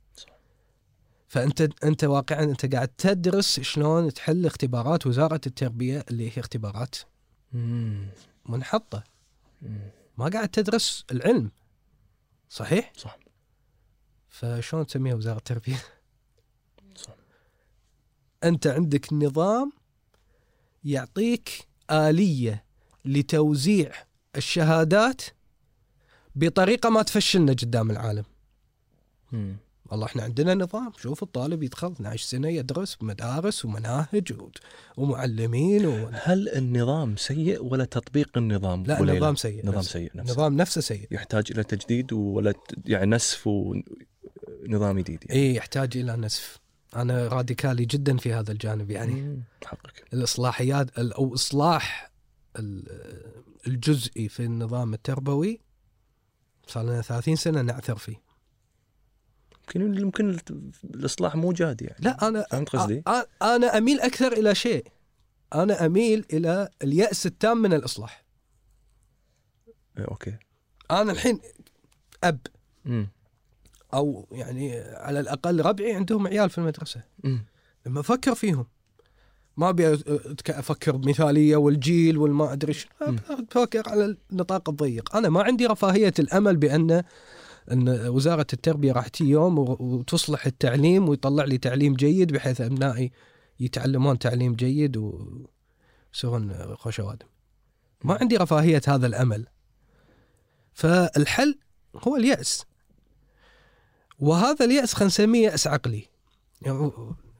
فأنت أنت واقعا أنت قاعد تدرس شلون تحل اختبارات وزارة التربية اللي هي اختبارات مم. منحطة. مم. ما قاعد تدرس العلم. صحيح؟ صح. فشلون تسميها وزارة التربية؟ صح. أنت عندك نظام يعطيك آلية لتوزيع الشهادات بطريقة ما تفشلنا قدام العالم. مم. والله احنا عندنا نظام، شوف الطالب يدخل اثني عشر سنة يدرس بمدارس ومناهج ومعلمين و... هل النظام سيء ولا تطبيق النظام؟ لا ولا النظام سيء. نظام نفسه. سيء نفسه. النظام نفسه سيء، يحتاج إلى تجديد ولا يعني نسف ونظام جديد يعني. ايه يحتاج إلى نسف. أنا راديكالي جدا في هذا الجانب يعني. مم. حقك. الإصلاحيات أو إصلاح الجزئي في النظام التربوي صار لنا ثلاثين سنة نعثر فيه. يمكن يمكن الإصلاح مو جاد يعني. لا أنا فهمت قصدي؟ أنا أميل أكثر إلى شيء، أنا أميل إلى اليأس التام من الإصلاح. إيه أوكي. أنا الحين أب مم. أو يعني على الأقل ربعي عندهم عيال في المدرسة. مم. لما أفكر فيهم ما أبي أفكر بمثالية والجيل والما أدري شو، أفكر على النطاق الضيق. أنا ما عندي رفاهية الأمل بأن أن وزارة التربية راح تيجي يوم وتصلح التعليم ويطلع لي تعليم جيد بحيث أبنائي يتعلمون تعليم جيد ويصيرون خوش أوادم. ما عندي رفاهية هذا الأمل. فالحل هو اليأس، وهذا اليأس خلينا نسميه يأس عقلي. يعني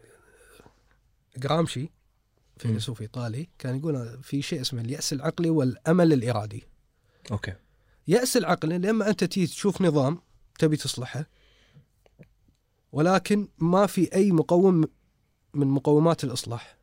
غرامشي فيلسوف إيطالي كان يقول في شيء اسمه اليأس العقلي والأمل الإرادي. أوكي. يأس العقل لما أنت تيجي تشوف نظام تبي تصلحه ولكن ما في أي مقوم من مقومات الإصلاح،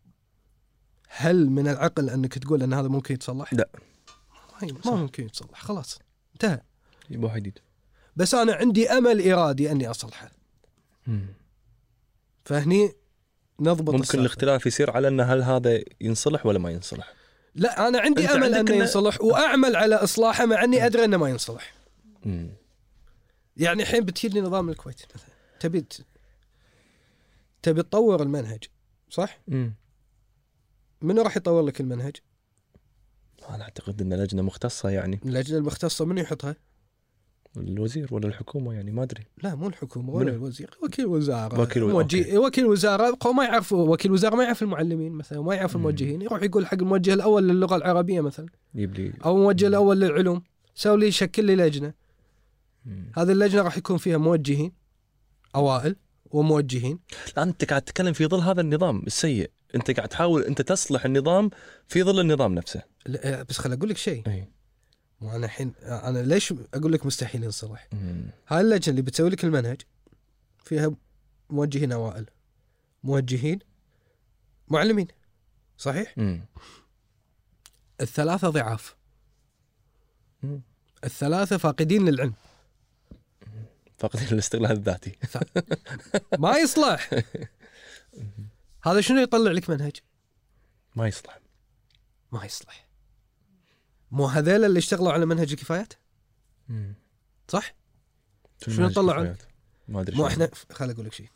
هل من العقل أنك تقول أن هذا ممكن يتصلح؟ لا ما ممكن يتصلح، خلاص انتهى. يبقى حديد. بس انا عندي امل ارادي اني اصلحه. مم. فهني نضبط ممكن السالفة. الاختلاف يصير على ان هل هذا ينصلح ولا ما ينصلح. لا انا عندي أنت امل عندك انه إنه- ينصلح واعمل على اصلاحه مع اني ادري انه ما ينصلح. مم. يعني الحين بتجي نظام الكويت مثلا، تبي تبي تطور المنهج صح؟ مم. منو راح يطور لك المنهج؟ انا اعتقد ان لجنه مختصه، يعني اللجنه المختصه منو يحطها؟ الوزير ولا الحكومه، يعني ما ادري. لا مو الحكومه ولا منو؟ الوزير، وكيل وزاره. وكيل و- موجه وكيل وزاره قو ما يعرف، وكيل وزاره ما يعرف المعلمين مثلا، ما يعرف مم. الموجهين، يروح يقول حق الموجه الاول للغه العربيه مثلا يجيب لي. او الموجه الاول للعلوم سوي لي شكل لي لجنه. مم. هذه اللجنه راح يكون فيها موجهين اوائل وموجهين. لا انت قاعد تتكلم في ظل هذا النظام السيء، انت قاعد تحاول انت تصلح النظام في ظل النظام نفسه. لا، بس خل اقول لك شيء. اي. مو انا الحين انا ليش اقول لك مستحيل ينصلح؟ مم. هاي اللجنه اللي بتسوي لك المنهج فيها موجهين اوائل، موجهين، معلمين، صحيح؟ مم. الثلاثه ضعاف، مم. الثلاثه فاقدين للعلم، فاقدين الاستغلال الذاتي. ما يصلح. هذا شنو يطلع لك منهج؟ ما يصلح. ما يصلح. مو هذيل اللي اشتغلوا على منهج الكفايات مم. صح؟ في شنو المنهج طلعوا؟ كفايات. ما ادري مو شنو. احنا خل اقول لك شيء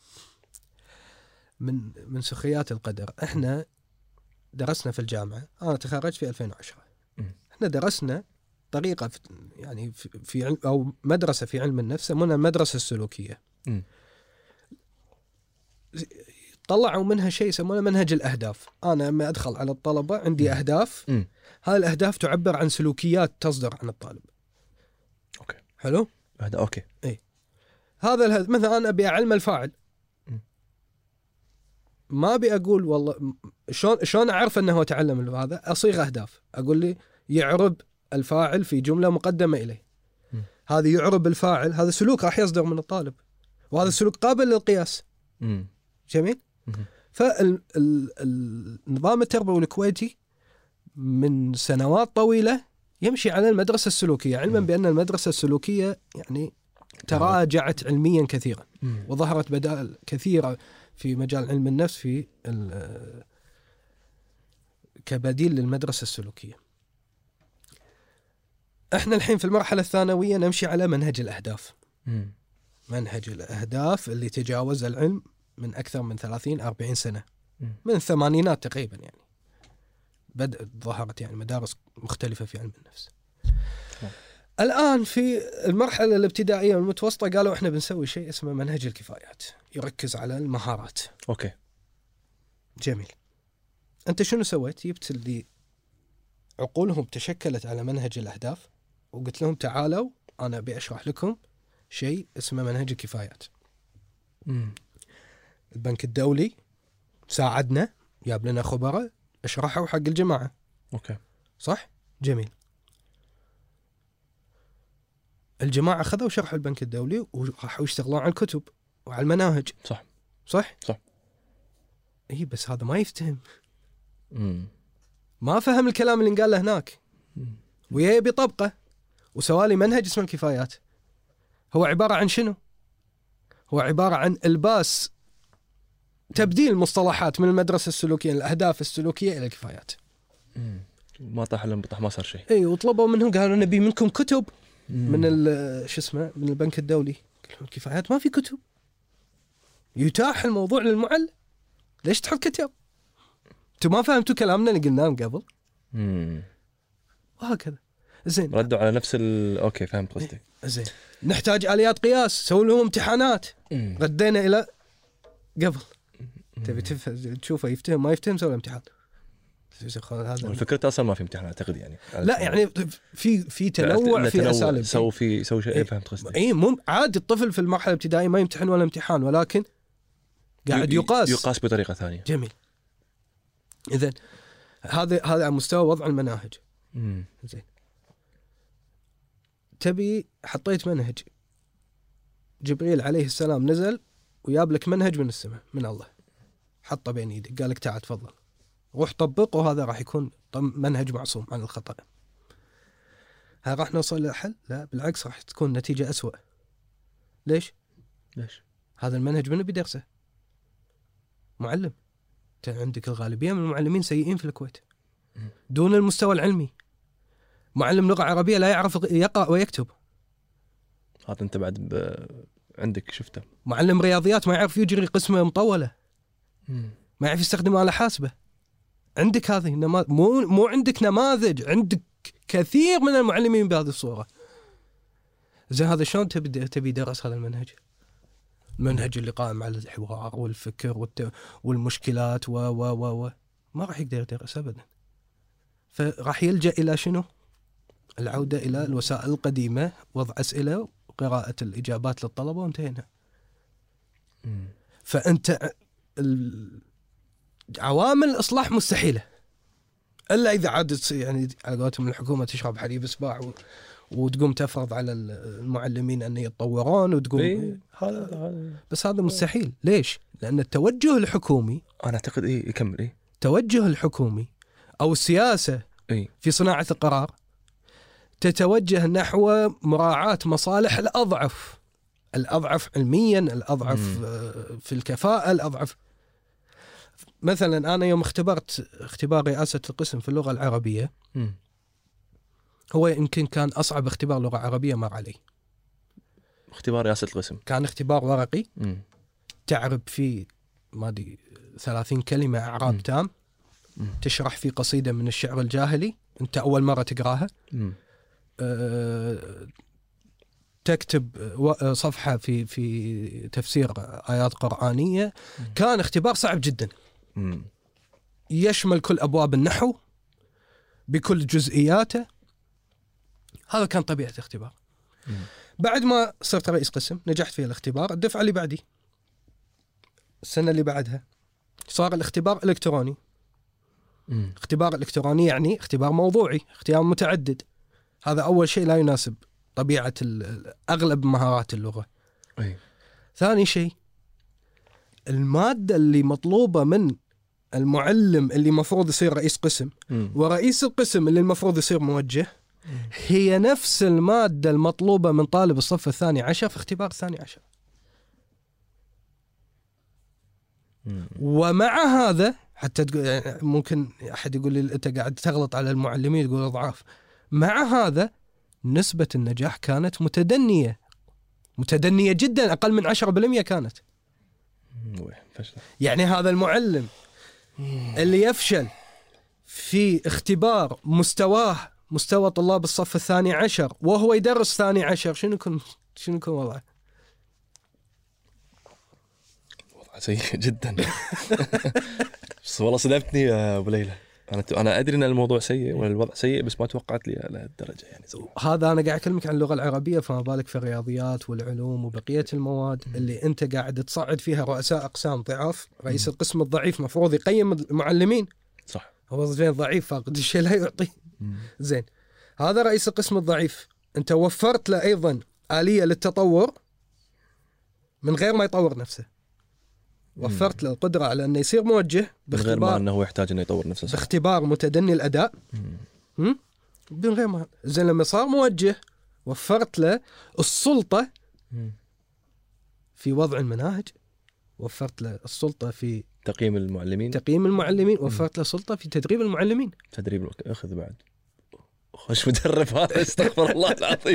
من من سخريات القدر. احنا درسنا في الجامعه، انا تخرجت في ألفين وعشرة. مم. احنا درسنا طريقه في يعني في, في علم او مدرسه في علم النفس يسمونها المدرسه السلوكيه. مم. طلعوا منها شيء يسمونه منهج الاهداف. انا لما ادخل على الطلبه عندي مم. اهداف، مم. هاي الاهداف تعبر عن سلوكيات تصدر عن الطالب. اوكي. حلو. هذا اوكي. هذا الهدف مثلا انا ابي اعلم الفاعل، مم. ما ابي اقول والله م- شلون شلون اعرف انه هو تعلم هذا. اصيغ اهداف، اقول لي يعرب الفاعل في جمله مقدمه اليه. مم. هذا يعرب الفاعل، هذا سلوك راح يصدر من الطالب، وهذا السلوك قابل للقياس. مم. جميل. مم. فالنظام التربوي الكويتي من سنوات طويله يمشي على المدرسه السلوكيه، علما مم. بان المدرسه السلوكيه يعني تراجعت علميا كثيرا، مم. وظهرت بدائل كثيرة في مجال علم النفس في ال- كبديل للمدرسة السلوكية. احنا الحين في المرحلة الثانوية نمشي على منهج الأهداف. مم. منهج الأهداف اللي تجاوز العلم من أكثر من ثلاثين أربعين سنة، مم. من الثمانينات تقريبا يعني بدأت ظهرت يعني مدارس مختلفة في علم النفس. نعم. الآن في المرحلة الابتدائية والمتوسطة قالوا احنا بنسوي شيء اسمه منهج الكفايات، يركز على المهارات. اوكي. جميل. انت شنو سويت؟ جبت اللي عقولهم تشكلت على منهج الاهداف وقلت لهم تعالوا انا ابي اشرح لكم شيء اسمه منهج الكفايات. مم. البنك الدولي ساعدنا، جاب لنا خبراء اشرحوا حق الجماعه. اوكي. صح؟ جميل. الجماعه اخذوا شرح البنك الدولي وراحوا يشتغلون على الكتب وعلى المناهج. صح. صح؟ صح. اي بس هذا ما يفتهم، مم. ما فهم الكلام اللي انقال له هناك، مم. ويا يبي طبقه وسوالي منهج اسمه الكفايات. هو عباره عن شنو؟ هو عباره عن الباس تبديل مصطلحات من المدرسه السلوكيه، الاهداف السلوكيه الى الكفايات. مم. ما طاح الانبطاح، ما صار شيء. اي وطلبوا منهم قالوا نبي منكم كتب مم. من ال- شو اسمه من البنك الدولي. قال لهم الكفايات ما في كتب، يتاح الموضوع للمعلم، ليش تحط كتاب؟ انتم ما فهمتوا كلامنا اللي قلناه من قبل. مم. وهكذا. زين ردوا على نفس ال اوكي، فهمت قصدك. زين نحتاج آليات قياس، سووا لهم امتحانات. مم. ردينا الى قبل. تبي تف... تشوفه يفتهم ما يفتهم، سوي امتحان. هذا والفكرة اصلا ما في امتحان اعتقد يعني. لا يعني في في تنوع في اساليب. سو في سو شيء. فهمت قصدك. اي مو عادي الطفل في المرحله الابتدائيه ما يمتحن ولا امتحان، ولكن قاعد يقاس يقاس بطريقة ثانية. جميل. اذا هذا هذا على مستوى وضع المناهج. مم. زين تبي حطيت منهج، جبريل عليه السلام نزل وياب لك منهج من السماء من الله، حطه بين يدك قال لك تعال تفضل روح طبق، وهذا راح يكون منهج معصوم عن الخطأ. هل راح نوصل للحل؟ لا بالعكس، راح تكون نتيجة أسوأ. ليش؟ ليش؟ هذا المنهج منو بيدرسه؟ معلم. انت عندك الغالبيه من المعلمين سيئين في الكويت دون المستوى العلمي. معلم لغه عربيه لا يعرف يقرا ويكتب. هذا انت بعد ب... عندك شفته. معلم رياضيات ما يعرف يجري قسمه مطوله، ما يعرف يستخدم آلة حاسبه. عندك هذه نماذج، مو مو عندك نماذج، عندك كثير من المعلمين بهذه الصوره. زين هذا شلون تبي تبي يدرس هذا المنهج؟ المنهج اللي قائم على الحوار والفكر والت... والمشكلات و و و و ما راح يقدر يدرس ابدا. فراح يلجأ الى شنو؟ العوده الى الوسائل القديمه، وضع اسئله وقراءه الاجابات للطلبه وانتهينا. فانت عوامل الاصلاح مستحيله الا اذا عادت يعني على قولتهم الحكومه تشرب حليب سباع و... وتقوم تفرض على المعلمين أن يتطورون وتقوم هذا. بس هذا مستحيل. ليش؟ لأن التوجه الحكومي، أنا أعتقد إيه يكمل إيه التوجه الحكومي أو السياسة إيه؟ في صناعة القرار تتوجه نحو مراعاة مصالح الأضعف، الأضعف علميا، الأضعف مم. في الكفاءة، الأضعف. مثلا أنا يوم اختبرت اختبار رئاسة القسم في اللغة العربية مم. هو يمكن كان أصعب اختبار لغة عربية مر علي. اختبار رئاسة القسم كان اختبار ورقي مم. تعرب فيه ما أدري ثلاثين كلمة إعراب تام، مم. تشرح فيه قصيدة من الشعر الجاهلي أنت أول مرة تقراها، أه تكتب صفحة في في تفسير آيات قرآنية. مم. كان اختبار صعب جدا. مم. يشمل كل أبواب النحو بكل جزئياته. هذا كان طبيعة الاختبار. مم. بعد ما صرت رئيس قسم نجحت في الاختبار. الدفعة اللي بعدي السنة اللي بعدها صار الاختبار الإلكتروني. مم. اختبار الإلكتروني يعني اختبار موضوعي، اختيار متعدد. هذا أول شيء لا يناسب طبيعة أغلب مهارات اللغة. أي. ثاني شيء المادة اللي مطلوبة من المعلم اللي مفروض يصير رئيس قسم مم. ورئيس القسم اللي المفروض يصير موجه هي نفس المادة المطلوبة من طالب الصف الثاني عشر في اختبار الثاني عشر. مم. ومع هذا حتى تقول يعني ممكن أحد يقول لي أنت قاعد تغلط على المعلمين تقول أضعاف. مع هذا نسبة النجاح كانت متدنية متدنية جدا، أقل من عشرة بالمئة كانت. يعني هذا المعلم اللي يفشل في اختبار مستواه مستوى طلاب الصف الثاني عشر وهو يدرس ثاني عشر، شنو يكون شنو يكون وضعه؟ وضعه سيء جدا. بس والله صدمتني يا ابو ليلى. انا انا ادري ان الموضوع سيء والوضع سيء بس ما توقعت لي لهالدرجه يعني. هذا انا قاعد اكلمك عن اللغه العربيه، فما بالك في الرياضيات والعلوم وبقيه المواد م. اللي انت قاعد تصعد فيها رؤساء اقسام ضعاف. رئيس م. القسم الضعيف مفروض يقيم المعلمين. صح. هو زين ضعيف فاقد الشيء لا يعطي. زين هذا رئيس القسم الضعيف انت وفرت له ايضا آلية للتطور من غير ما يطور نفسه. وفرت له القدرة على انه يصير موجه من غير ما انه هو يحتاج انه يطور نفسه. باختبار متدني الاداء. امم من غير ما زين لما صار موجه وفرت له السلطة مم. في وضع المناهج، وفرت له السلطة في تقييم المعلمين تقييم المعلمين وفرت له سلطة في تدريب المعلمين. تدريب اخذ بعد خوش مدرب هذا. استغفر الله العظيم.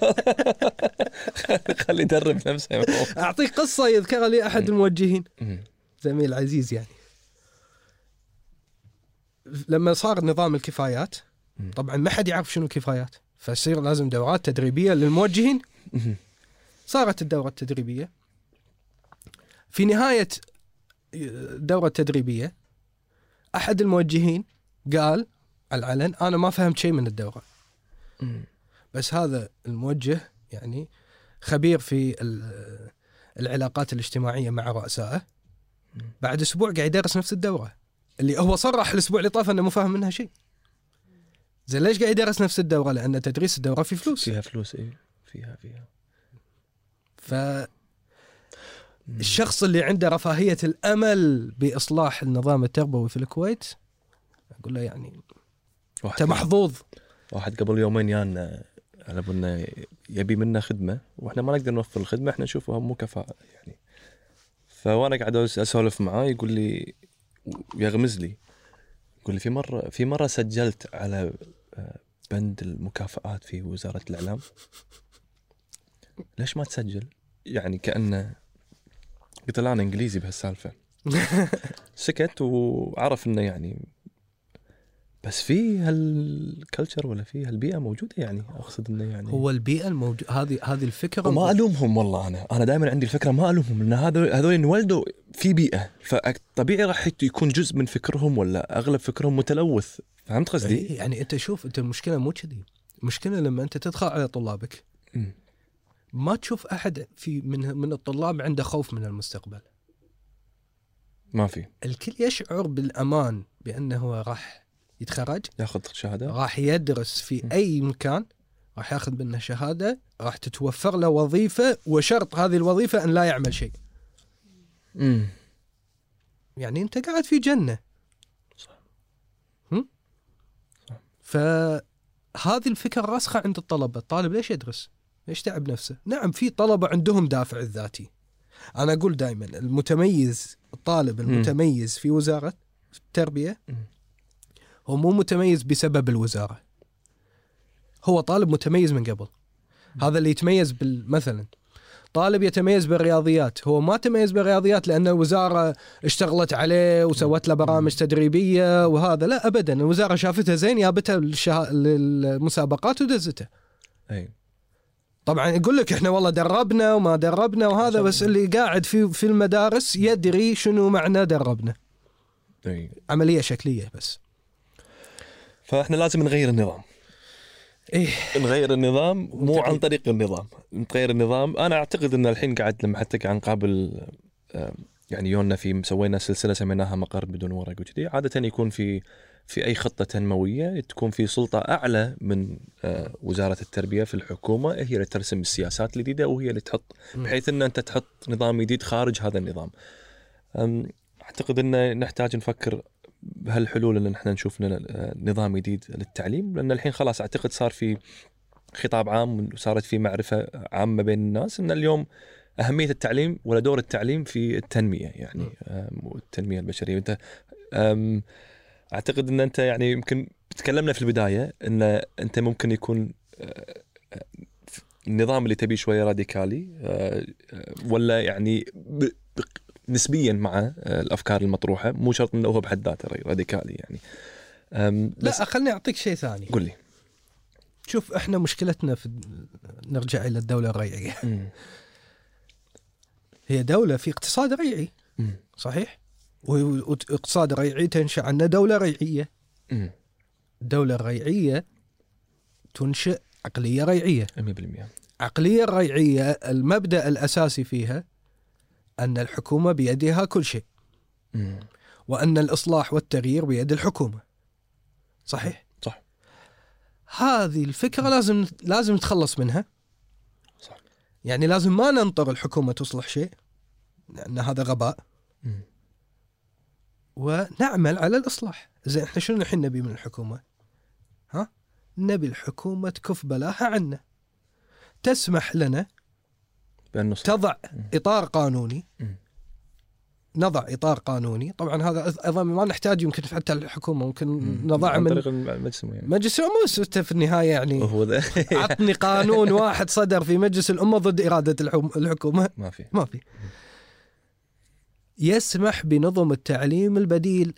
خلي يدرب نفسه. أعطيك قصة يذكرها لي أحد الموجهين زميل عزيز يعني. لما صار نظام الكفايات طبعا ما حد يعرف شنو الكفايات، فيصير لازم دورات تدريبية للموجهين. صارت الدورة التدريبية. في نهاية الدورة التدريبية أحد الموجهين قال العلن أنا ما فهمت شيء من الدورة. بس هذا الموجه يعني خبير في العلاقات الاجتماعية مع رؤسائه. بعد أسبوع قاعد يدرس نفس الدورة اللي هو صرح الأسبوع اللي طاف أنه مو فاهم منها شيء. زي ليش قاعد يدرس نفس الدورة؟ لأن تدريس الدورة فيه فلوس. فيها فلوس إيه فيها فيها. فالشخص اللي عنده رفاهية الأمل بإصلاح النظام التربوي في الكويت أقول له يعني أنت محظوظ. واحد قبل يومين يان على بنا يبي منا خدمه واحنا ما نقدر نوفر الخدمه، احنا نشوفها مو كفاءه يعني. فوانا قاعد اسولف معاه يقول لي يغمز لي يقول لي في مره في مره سجلت على بند المكافآت في وزاره الاعلام. ليش ما تسجل؟ يعني كأنه قلت له انا انجليزي بهالسالفه. سكت وعرف انه يعني بس في هالكلتشر ولا في هالبيئه موجوده، يعني اقصد انه يعني هو البيئه الموجوده هذه هذه الفكره. وما الومهم والله، انا انا دائما عندي الفكره ما الومهم، ان هذول هذول انولدوا في بيئه، فطبيعي راح يكون جزء من فكرهم ولا اغلب فكرهم متلوث. فهمت قصدي؟ يعني انت شوف، انت المشكله مو كذي، المشكله لما انت تدخل على طلابك م. ما تشوف احد في من من الطلاب عنده خوف من المستقبل. ما في، الكل يشعر بالامان بانه راح يتخرج، ياخذ شهاده، راح يدرس في م. اي مكان، راح ياخذ منه شهاده، راح تتوفر له وظيفه، وشرط هذه الوظيفه ان لا يعمل شيء. امم يعني انت قاعد في جنه. صح. هم؟ صح. فهذه الفكره راسخه عند الطلبه. الطالب ليش يدرس؟ ليش تعب نفسه؟ نعم في طلبه عندهم دافع الذاتي. انا اقول دائما المتميز، الطالب المتميز في وزاره التربيه هو مو متميز بسبب الوزاره، هو طالب متميز من قبل. هذا اللي يتميز مثلا طالب يتميز بالرياضيات، هو ما تميز بالرياضيات لأن الوزارة اشتغلت عليه وسوت له برامج تدريبية وهذا، لا أبدا، الوزارة شافتها زين جابته للمسابقات ودزته. أي. طبعا يقول لك احنا والله دربنا وما دربنا وهذا، بس اللي قاعد في في المدارس يدري شنو معنى دربنا. أي. عملية شكلية بس. فاحنا لازم نغير النظام. إيه؟ نغير النظام مو عن طريق النظام، نغير النظام. أنا أعتقد أن الحين قاعد لما حتى قاعد نقابل يعني يونا في سوينا سلسلة سميناها مقر بدون ورق وكذي، عادة يكون في في أي خطة تنموية تكون في سلطة أعلى من وزارة التربية في الحكومة، هي اللي ترسم السياسات الجديدة وهي اللي تحط، بحيث أن أنت تحط نظام جديد خارج هذا النظام. أعتقد أن نحتاج نفكر بهالحلول ان احنا نشوف لنا نظام جديد للتعليم، لان الحين خلاص اعتقد صار في خطاب عام وصارت في معرفة عامة بين الناس ان اليوم اهمية التعليم ولا دور التعليم في التنمية، يعني التنمية البشرية. انت اعتقد ان انت يعني يمكن تكلمنا في البداية ان انت ممكن يكون النظام اللي تبيه شوية راديكالي ولا يعني نسبيا مع الافكار المطروحه، مو شرط انه هو بحد ذاته راديكالي يعني. لا خلني اعطيك شيء ثاني. قل لي. شوف احنا مشكلتنا في نرجع الى الدوله الريعيه. هي دوله في اقتصاد ريعي، صحيح، واقتصاد ريعي تنشا عنه دوله ريعيه. الدوله الريعيه تنشئ عقليه ريعيه. مية بالمية. عقليه الريعيه المبدا الاساسي فيها أن الحكومة بيدها كل شيء، مم. وأن الإصلاح والتغيير بيد الحكومة، صحيح؟ صح. هذه الفكرة لازم لازم نتخلص منها. صح. يعني لازم ما ننطر الحكومة تصلح شيء، لأن هذا غباء. مم. ونعمل على الإصلاح. زين إحنا شنو الحين نبي من الحكومة؟ ها؟ نبي الحكومة تكف بلاها عنا، تسمح لنا تضع إطار قانوني. م. نضع إطار قانوني. طبعا هذا أيضا ما نحتاج، يمكن حتى الحكومة ممكن نضع من طريق المجلس يعني. مجلس الأمة في النهاية يعني. هو ذا. عطني قانون واحد صدر في مجلس الأمة ضد إرادة الحكومة. ما في. ما في. يسمح بنظم التعليم البديل.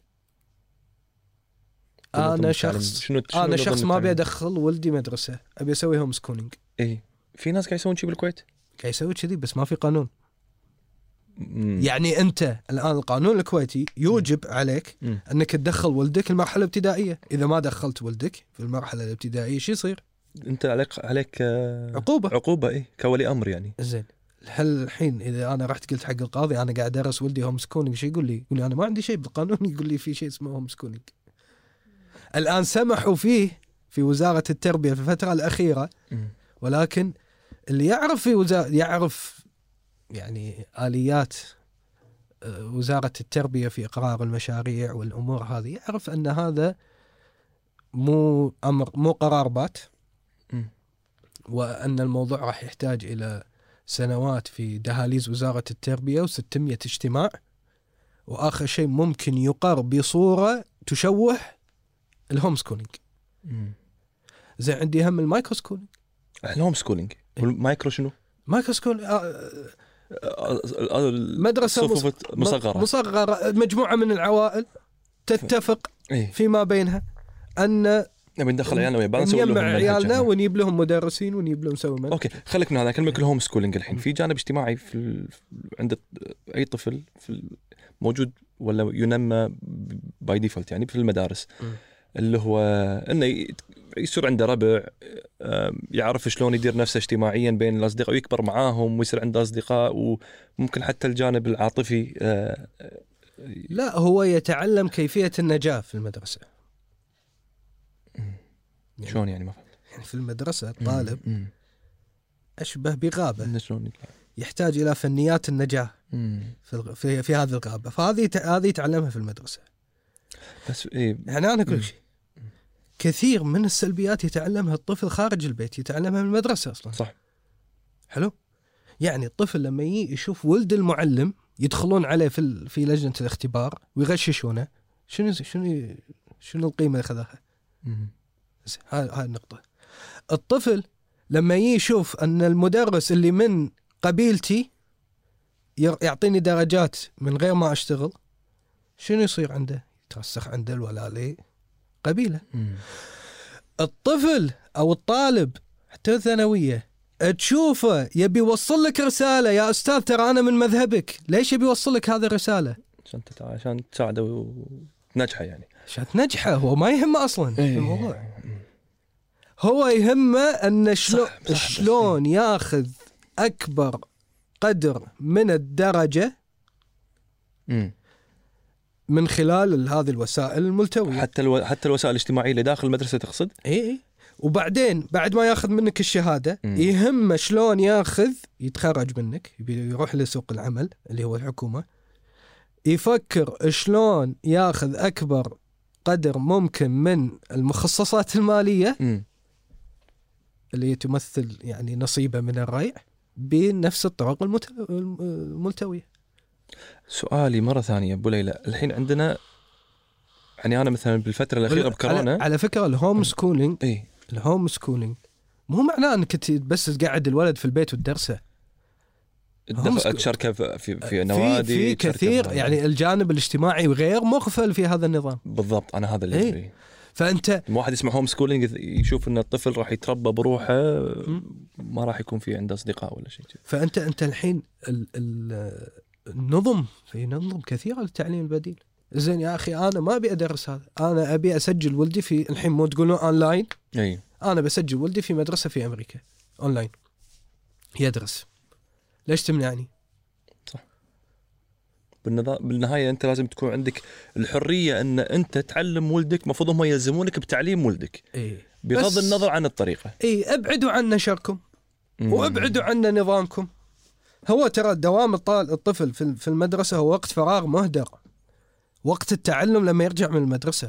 أنا شخص شنو شنو أنا شخص ما بيدخل ولدي مدرسة، أبي أسوي هوم سكولينج. إيه في ناس قاعد يسوون شيء بالكويت. قاعد يسوي كذي بس ما في قانون. مم. يعني أنت الآن القانون الكويتي يوجب عليك مم. أنك تدخل ولدك المرحلة الابتدائية. إذا ما دخلت ولدك في المرحلة الابتدائية شو يصير؟ أنت عليك عليك عقوبة. عقوبة إيه كولي أمر يعني. زين. هل الحين إذا أنا رحت قلت حق القاضي أنا قاعد أدرس ولدي هوم سكولينج، شو يقول لي؟ يقول لي أنا ما عندي شيء بالقانون يقول لي في شيء اسمه هوم سكولينج. الآن سمحوا فيه في وزارة التربية في الفترة الأخيرة، مم. ولكن اللي يعرف في وزارة يعرف يعني آليات وزارة التربية في إقرار المشاريع والأمور هذه، يعرف أن هذا مو أمر مو قرار بات، م. وأن الموضوع راح يحتاج إلى سنوات في دهاليز وزارة التربية وستمية اجتماع، وآخر شيء ممكن يقر بصورة تشوه الهوم سكولينج. زي عندي هم المايكرو سكولينج. الهوم سكولينج والمايكرو شنو؟ مايكرو سكولينج مدرسة مصغرة مصغرة مجموعة من العوائل تتفق إيه؟ فيما بينها أن نبي ندخل عيالنا ويا بعض، نجمع عيالنا ونجيب لهم مدرسين ونجيب لهم نسوي منهج. اوكي خليك من هذا، كلمة الهوم سكولينج الحين في جانب اجتماعي في ال... عند اي طفل في ال... موجود ولا ينمى باي ديفولت يعني في المدارس م. اللي هو انه يصير عنده ربع، يعرف شلون يدير نفسه اجتماعيا بين الاصدقاء ويكبر معاهم ويصير عنده اصدقاء، وممكن حتى الجانب العاطفي. لا هو يتعلم كيفية النجاة في المدرسة. يعني شلون يعني ما فهمت؟ يعني في المدرسة الطالب أشبه بغابة، يحتاج إلى فنيات النجاة في في, في هذه الغابة، فهذه هذه يتعلمها في المدرسة. بس إيه؟ يعني أنا كل شيء كثير من السلبيات يتعلمها الطفل خارج البيت، يتعلمها من المدرسة أصلا. صح. حلو. يعني الطفل لما يشوف ولد المعلم يدخلون عليه في في لجنة الاختبار ويغششونه، شنو شنو شنو القيمة اللي أخذها؟ هاي هاي النقطة. الطفل لما يشوف أن المدرس اللي من قبيلتي يعطيني درجات من غير ما أشتغل، شنو يصير عنده؟ يترسخ عنده الولاء لي قبيلة. مم. الطفل أو الطالب حتى الثانوية تشوفه يبي يوصل لك رسالة، يا أستاذ ترى أنا من مذهبك، ليش يبي يوصل لك هذه الرسالة؟ عشان عشان تساعده ونجحه، يعني عشان تنجحه. هو ما يهمه أصلا إيه. الموضوع هو يهمه أن شلون شلون ياخذ أكبر قدر من الدرجة م. من خلال هذه الوسائل الملتوية. حتى الو... حتى الوسائل الاجتماعية اللي داخل المدرسة تقصد؟ إيه. وبعدين بعد ما ياخذ منك الشهادة م. يهمه شلون ياخذ يتخرج منك، يروح لسوق العمل اللي هو الحكومة، يفكر شلون ياخذ أكبر قدر ممكن من المخصصات المالية م. اللي تمثل يعني نصيبه من الريع بنفس الطرق الملتوية. سؤالي مرة ثانية أبو ليلى، الحين عندنا يعني أنا مثلا بالفترة الأخيرة بكورونا، على, على فكرة الهوم سكولينج إيه؟ الهوم سكولينج مو معناه أنك بس تقعد الولد في البيت وتدرسه، تشاركه في في نوادي، في, في كثير يعني الجانب الاجتماعي غير مغفل في هذا النظام. بالضبط، أنا هذا اللي إيه؟ فأنت واحد يسمع هوم سكولينج يشوف أن الطفل راح يتربى بروحه، ما راح يكون في عنده أصدقاء ولا شيء. فأنت أنت الحين ال ال النظم في نظم كثيرة للتعليم البديل. زين يا أخي أنا ما أبي أدرس هذا، أنا أبي أسجل ولدي في الحين مو تقولون أونلاين، أي أنا بسجل ولدي في مدرسة في أمريكا أونلاين يدرس، ليش تمنعني؟ صح. بالنهاية أنت لازم تكون عندك الحرية أن أنت تعلم ولدك، مفروض هم يلزمونك بتعليم ولدك إيه؟ بغض النظر عن الطريقة. إيه، ابعدوا عنا شركم وابعدوا عنا نظامكم. هو ترى دوام الطفل في المدرسة هو وقت فراغ مهدر، وقت التعلم لما يرجع من المدرسة.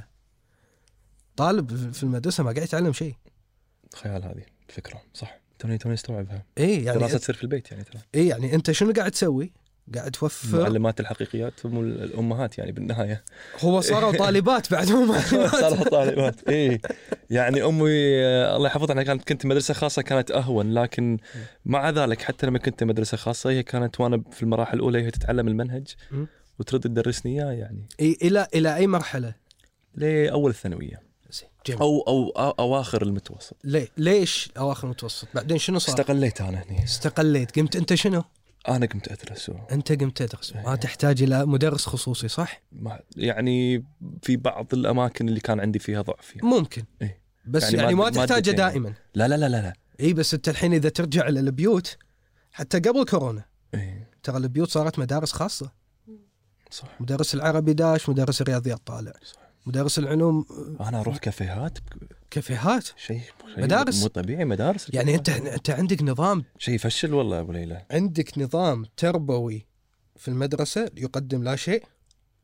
طالب في المدرسة ما قاعد يتعلم شيء. خيال هذه الفكرة صح، توني توني استوعبها. إيه يعني دراسة تصير في البيت يعني ترى. إيه يعني أنت شنو قاعد تسوي؟ قاعد توفر معلمات الحقيقيات هم الأمهات يعني بالنهاية. هو صاروا طالبات بعد هم صاروا طالبات. إيه يعني أمي الله يحفظها أنا كانت كنت مدرسة خاصة كانت أهون، لكن مع ذلك حتى لما كنت مدرسة خاصة هي كانت وأنا في المراحل الأولى هي تتعلم المنهج وترد تدرسني إياه يعني. إيه إلى إلى أي مرحلة؟ لأول الثانوية أو أو أواخر المتوسط. ليه ليش أواخر المتوسط؟ بعدين شنو صار؟ استقليت أنا هني. استقليت. قمت أنت شنو؟ أنا قمت أدرس. أنت قمت تدرس، ما تحتاج إلى مدرس خصوصي صح؟ يعني في بعض الأماكن اللي كان عندي فيها ضعف يعني. ممكن إيه؟ بس يعني, يعني ما تحتاجه دائما. لا لا لا لا لا. إيه بس أنت الحين إذا ترجع للبيوت حتى قبل كورونا إيه؟ ترى البيوت صارت مدارس خاصة. صح. مدرس العربي داش، مدرس الرياضيات طالع. صح. مدرس العلوم. أنا أروح كافيهات. كافيهات. شيء مدارس. مو طبيعي مدارس. يعني أنت أنت عندك نظام. شيء يفشل والله أبو ليلى. عندك نظام تربوي في المدرسة يقدم لا شيء،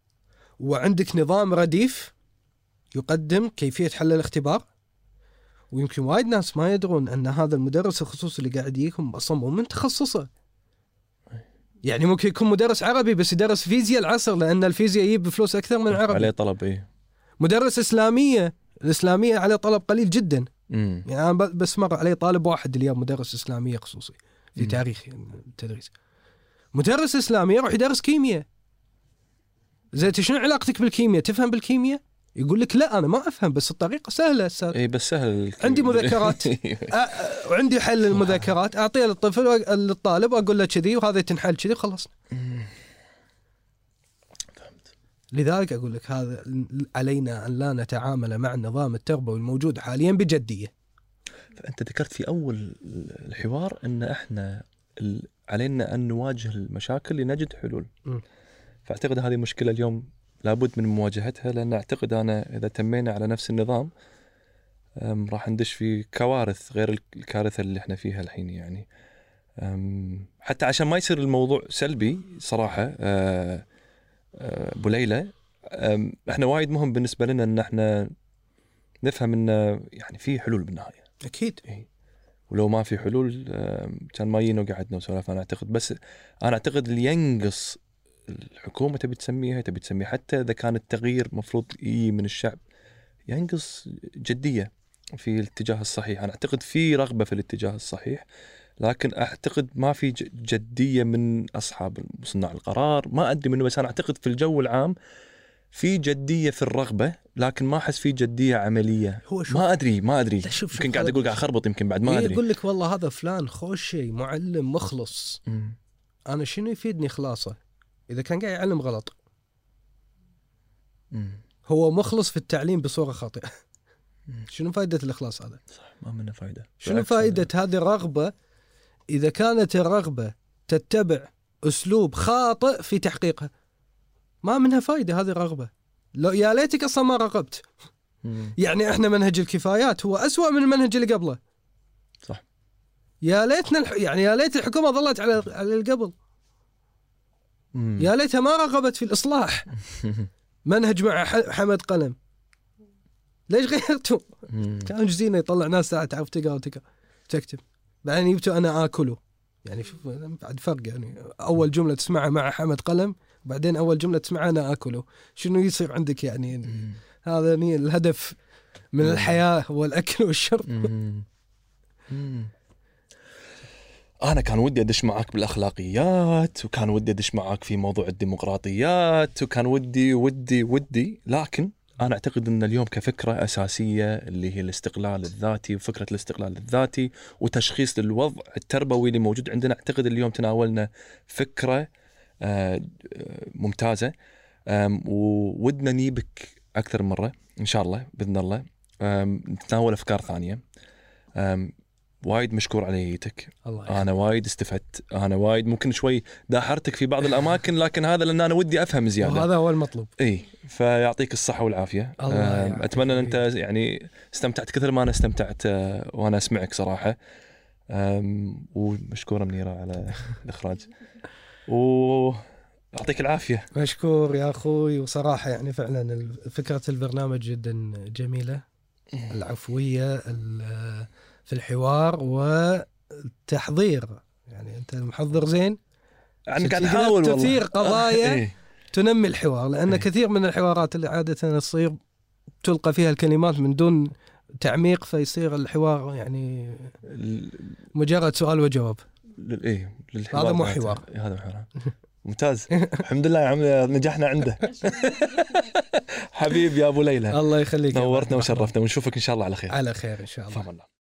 وعندك نظام رديف يقدم كيفية حل الاختبار، ويمكن وايد ناس ما يدرون أن هذا المدرس الخصوصي اللي قاعد يجيكم أصلا مو من تخصصه. يعني ممكن يكون مدرس عربي بس يدرس فيزياء العصر، لأن الفيزياء يجيب بفلوس أكثر من العربي. عليه طلب. إيه. مدرس إسلامية، الإسلامية عليه طلب قليل جدا. مم. يعني أنا بس مر علي طالب واحد اليوم مدرس إسلامية خصوصي في مم. تاريخ التدريس. مدرس إسلامي يروح يدرس كيمياء. زين شنو علاقتك بالكيمياء؟ تفهم بالكيمياء؟ يقول لك لا أنا ما أفهم بس الطريقة سهلة أستاذ. إيه بس سهل. عندي مذكرات وعندي حل المذكرات، أعطيه للطفل للطالب وأقول له كذي وهذا تنحل كذي وخلصنا. لذلك أقول لك هذا علينا أن لا نتعامل مع النظام التربوي الموجود حاليا بجدية. فأنت ذكرت في أول الحوار أن إحنا علينا أن نواجه المشاكل لنجد حلول. م. فأعتقد هذه مشكلة اليوم لابد من مواجهتها، لأن أعتقد أنا إذا تمينا على نفس النظام راح ندش في كوارث غير الكارثة اللي إحنا فيها الحين. يعني حتى عشان ما يصير الموضوع سلبي صراحة أبو ليلى، إحنا وايد مهم بالنسبة لنا أن إحنا نفهم أن يعني في حلول بالنهاية. أكيد. إيه. ولو ما في حلول كان ما ينو قعدنا وسولف. أنا أعتقد بس أنا أعتقد اللي ينقص الحكومة تبي تسميها تبي تسميها حتى إذا كان التغيير مفروض يجي من الشعب، ينقص جدية في الاتجاه الصحيح. أنا أعتقد في رغبة في الاتجاه الصحيح، لكن أعتقد ما في جدية من أصحاب صناع القرار. ما أدري منه، بس أنا أعتقد في الجو العام في جدية في الرغبة، لكن ما أحس في جدية عملية. ما أدري ما أدري يمكن قاعد أقول قاعد أخربط، يمكن بعد ما أدري. يقول لك والله هذا فلان خوش شيء معلم مخلص. م. أنا شنو يفيدني خلاصه إذا كان قاعد يعلم غلط؟ م. هو مخلص في التعليم بصورة خاطئة. شنو فائدة الإخلاص هذا؟ صح، ما منه فائدة. شنو فائدة هذه الرغبة إذا كانت الرغبة تتبع أسلوب خاطئ في تحقيقها؟ ما منها فائدة هذه الرغبة. لو يا ليتك أصلا ما رغبت. مم. يعني إحنا منهج الكفايات هو أسوأ من المنهج اللي قبله. صح. يا ليتنا الح... يعني يا ليت الحكومة ظلت على على اللي قبل. مم. يا ليتها ما رغبت في الإصلاح. منهج مع حمد قلم، ليش غيرتوا؟ كانوا جزينا يطلع ناس ساعة تعرف تقرأ وتقرأ تكتب، بعدين يبتوا أنا آكله. يعني بعد فرق، يعني أول جملة تسمعها مع حمد قلم، بعدين أول جملة تسمعها أنا آكله. شنو يصير عندك يعني؟ مم. هذا ني الهدف من مم. الحياة هو الأكل والشرب. مم. مم. أنا كان ودي أدش معاك بالأخلاقيات، وكان ودي أدش معاك في موضوع الديمقراطيات، وكان ودي ودي ودي لكن أنا أعتقد أن اليوم كفكرة أساسية اللي هي الاستقلال الذاتي، وفكرة الاستقلال الذاتي وتشخيص الوضع التربوي اللي موجود عندنا، أعتقد اليوم تناولنا فكرة ممتازة، وودنا نجيبك أكثر مرة إن شاء الله بإذن الله نتناول أفكار ثانية. وايد مشكور عليتك، أنا وايد استفدت، أنا وايد ممكن شوي داحرتك في بعض الأماكن، لكن هذا لأن أنا ودي أفهم زيادة، وهذا هو المطلوب. إيه، فيعطيك الصحة والعافية. أتمنى أن أنت يعني استمتعت كثر ما أنا استمتعت وأنا أسمعك صراحة. ومشكورة منيرة على الإخراج، ويعطيك العافية. مشكور يا أخوي. وصراحة يعني فعلا فكرة البرنامج جدا جميلة، العفوية في الحوار والتحضير، يعني أنت محضر زين، يعني قاعد أحاول والله تثير قضايا إيه. تنمي الحوار، لأن إيه. كثير من الحوارات اللي عادة تصير تلقى فيها الكلمات من دون تعميق، فيصير الحوار يعني مجرد سؤال وجواب. إيه، هذا مو حوار، هذا حوار ممتاز. الحمد لله يا عم نجحنا عنده. حبيب يا أبو ليلى، الله يخليك، نورتنا وشرفتنا، ونشوفك إن شاء الله على خير. على خير إن شاء الله. فهم الله.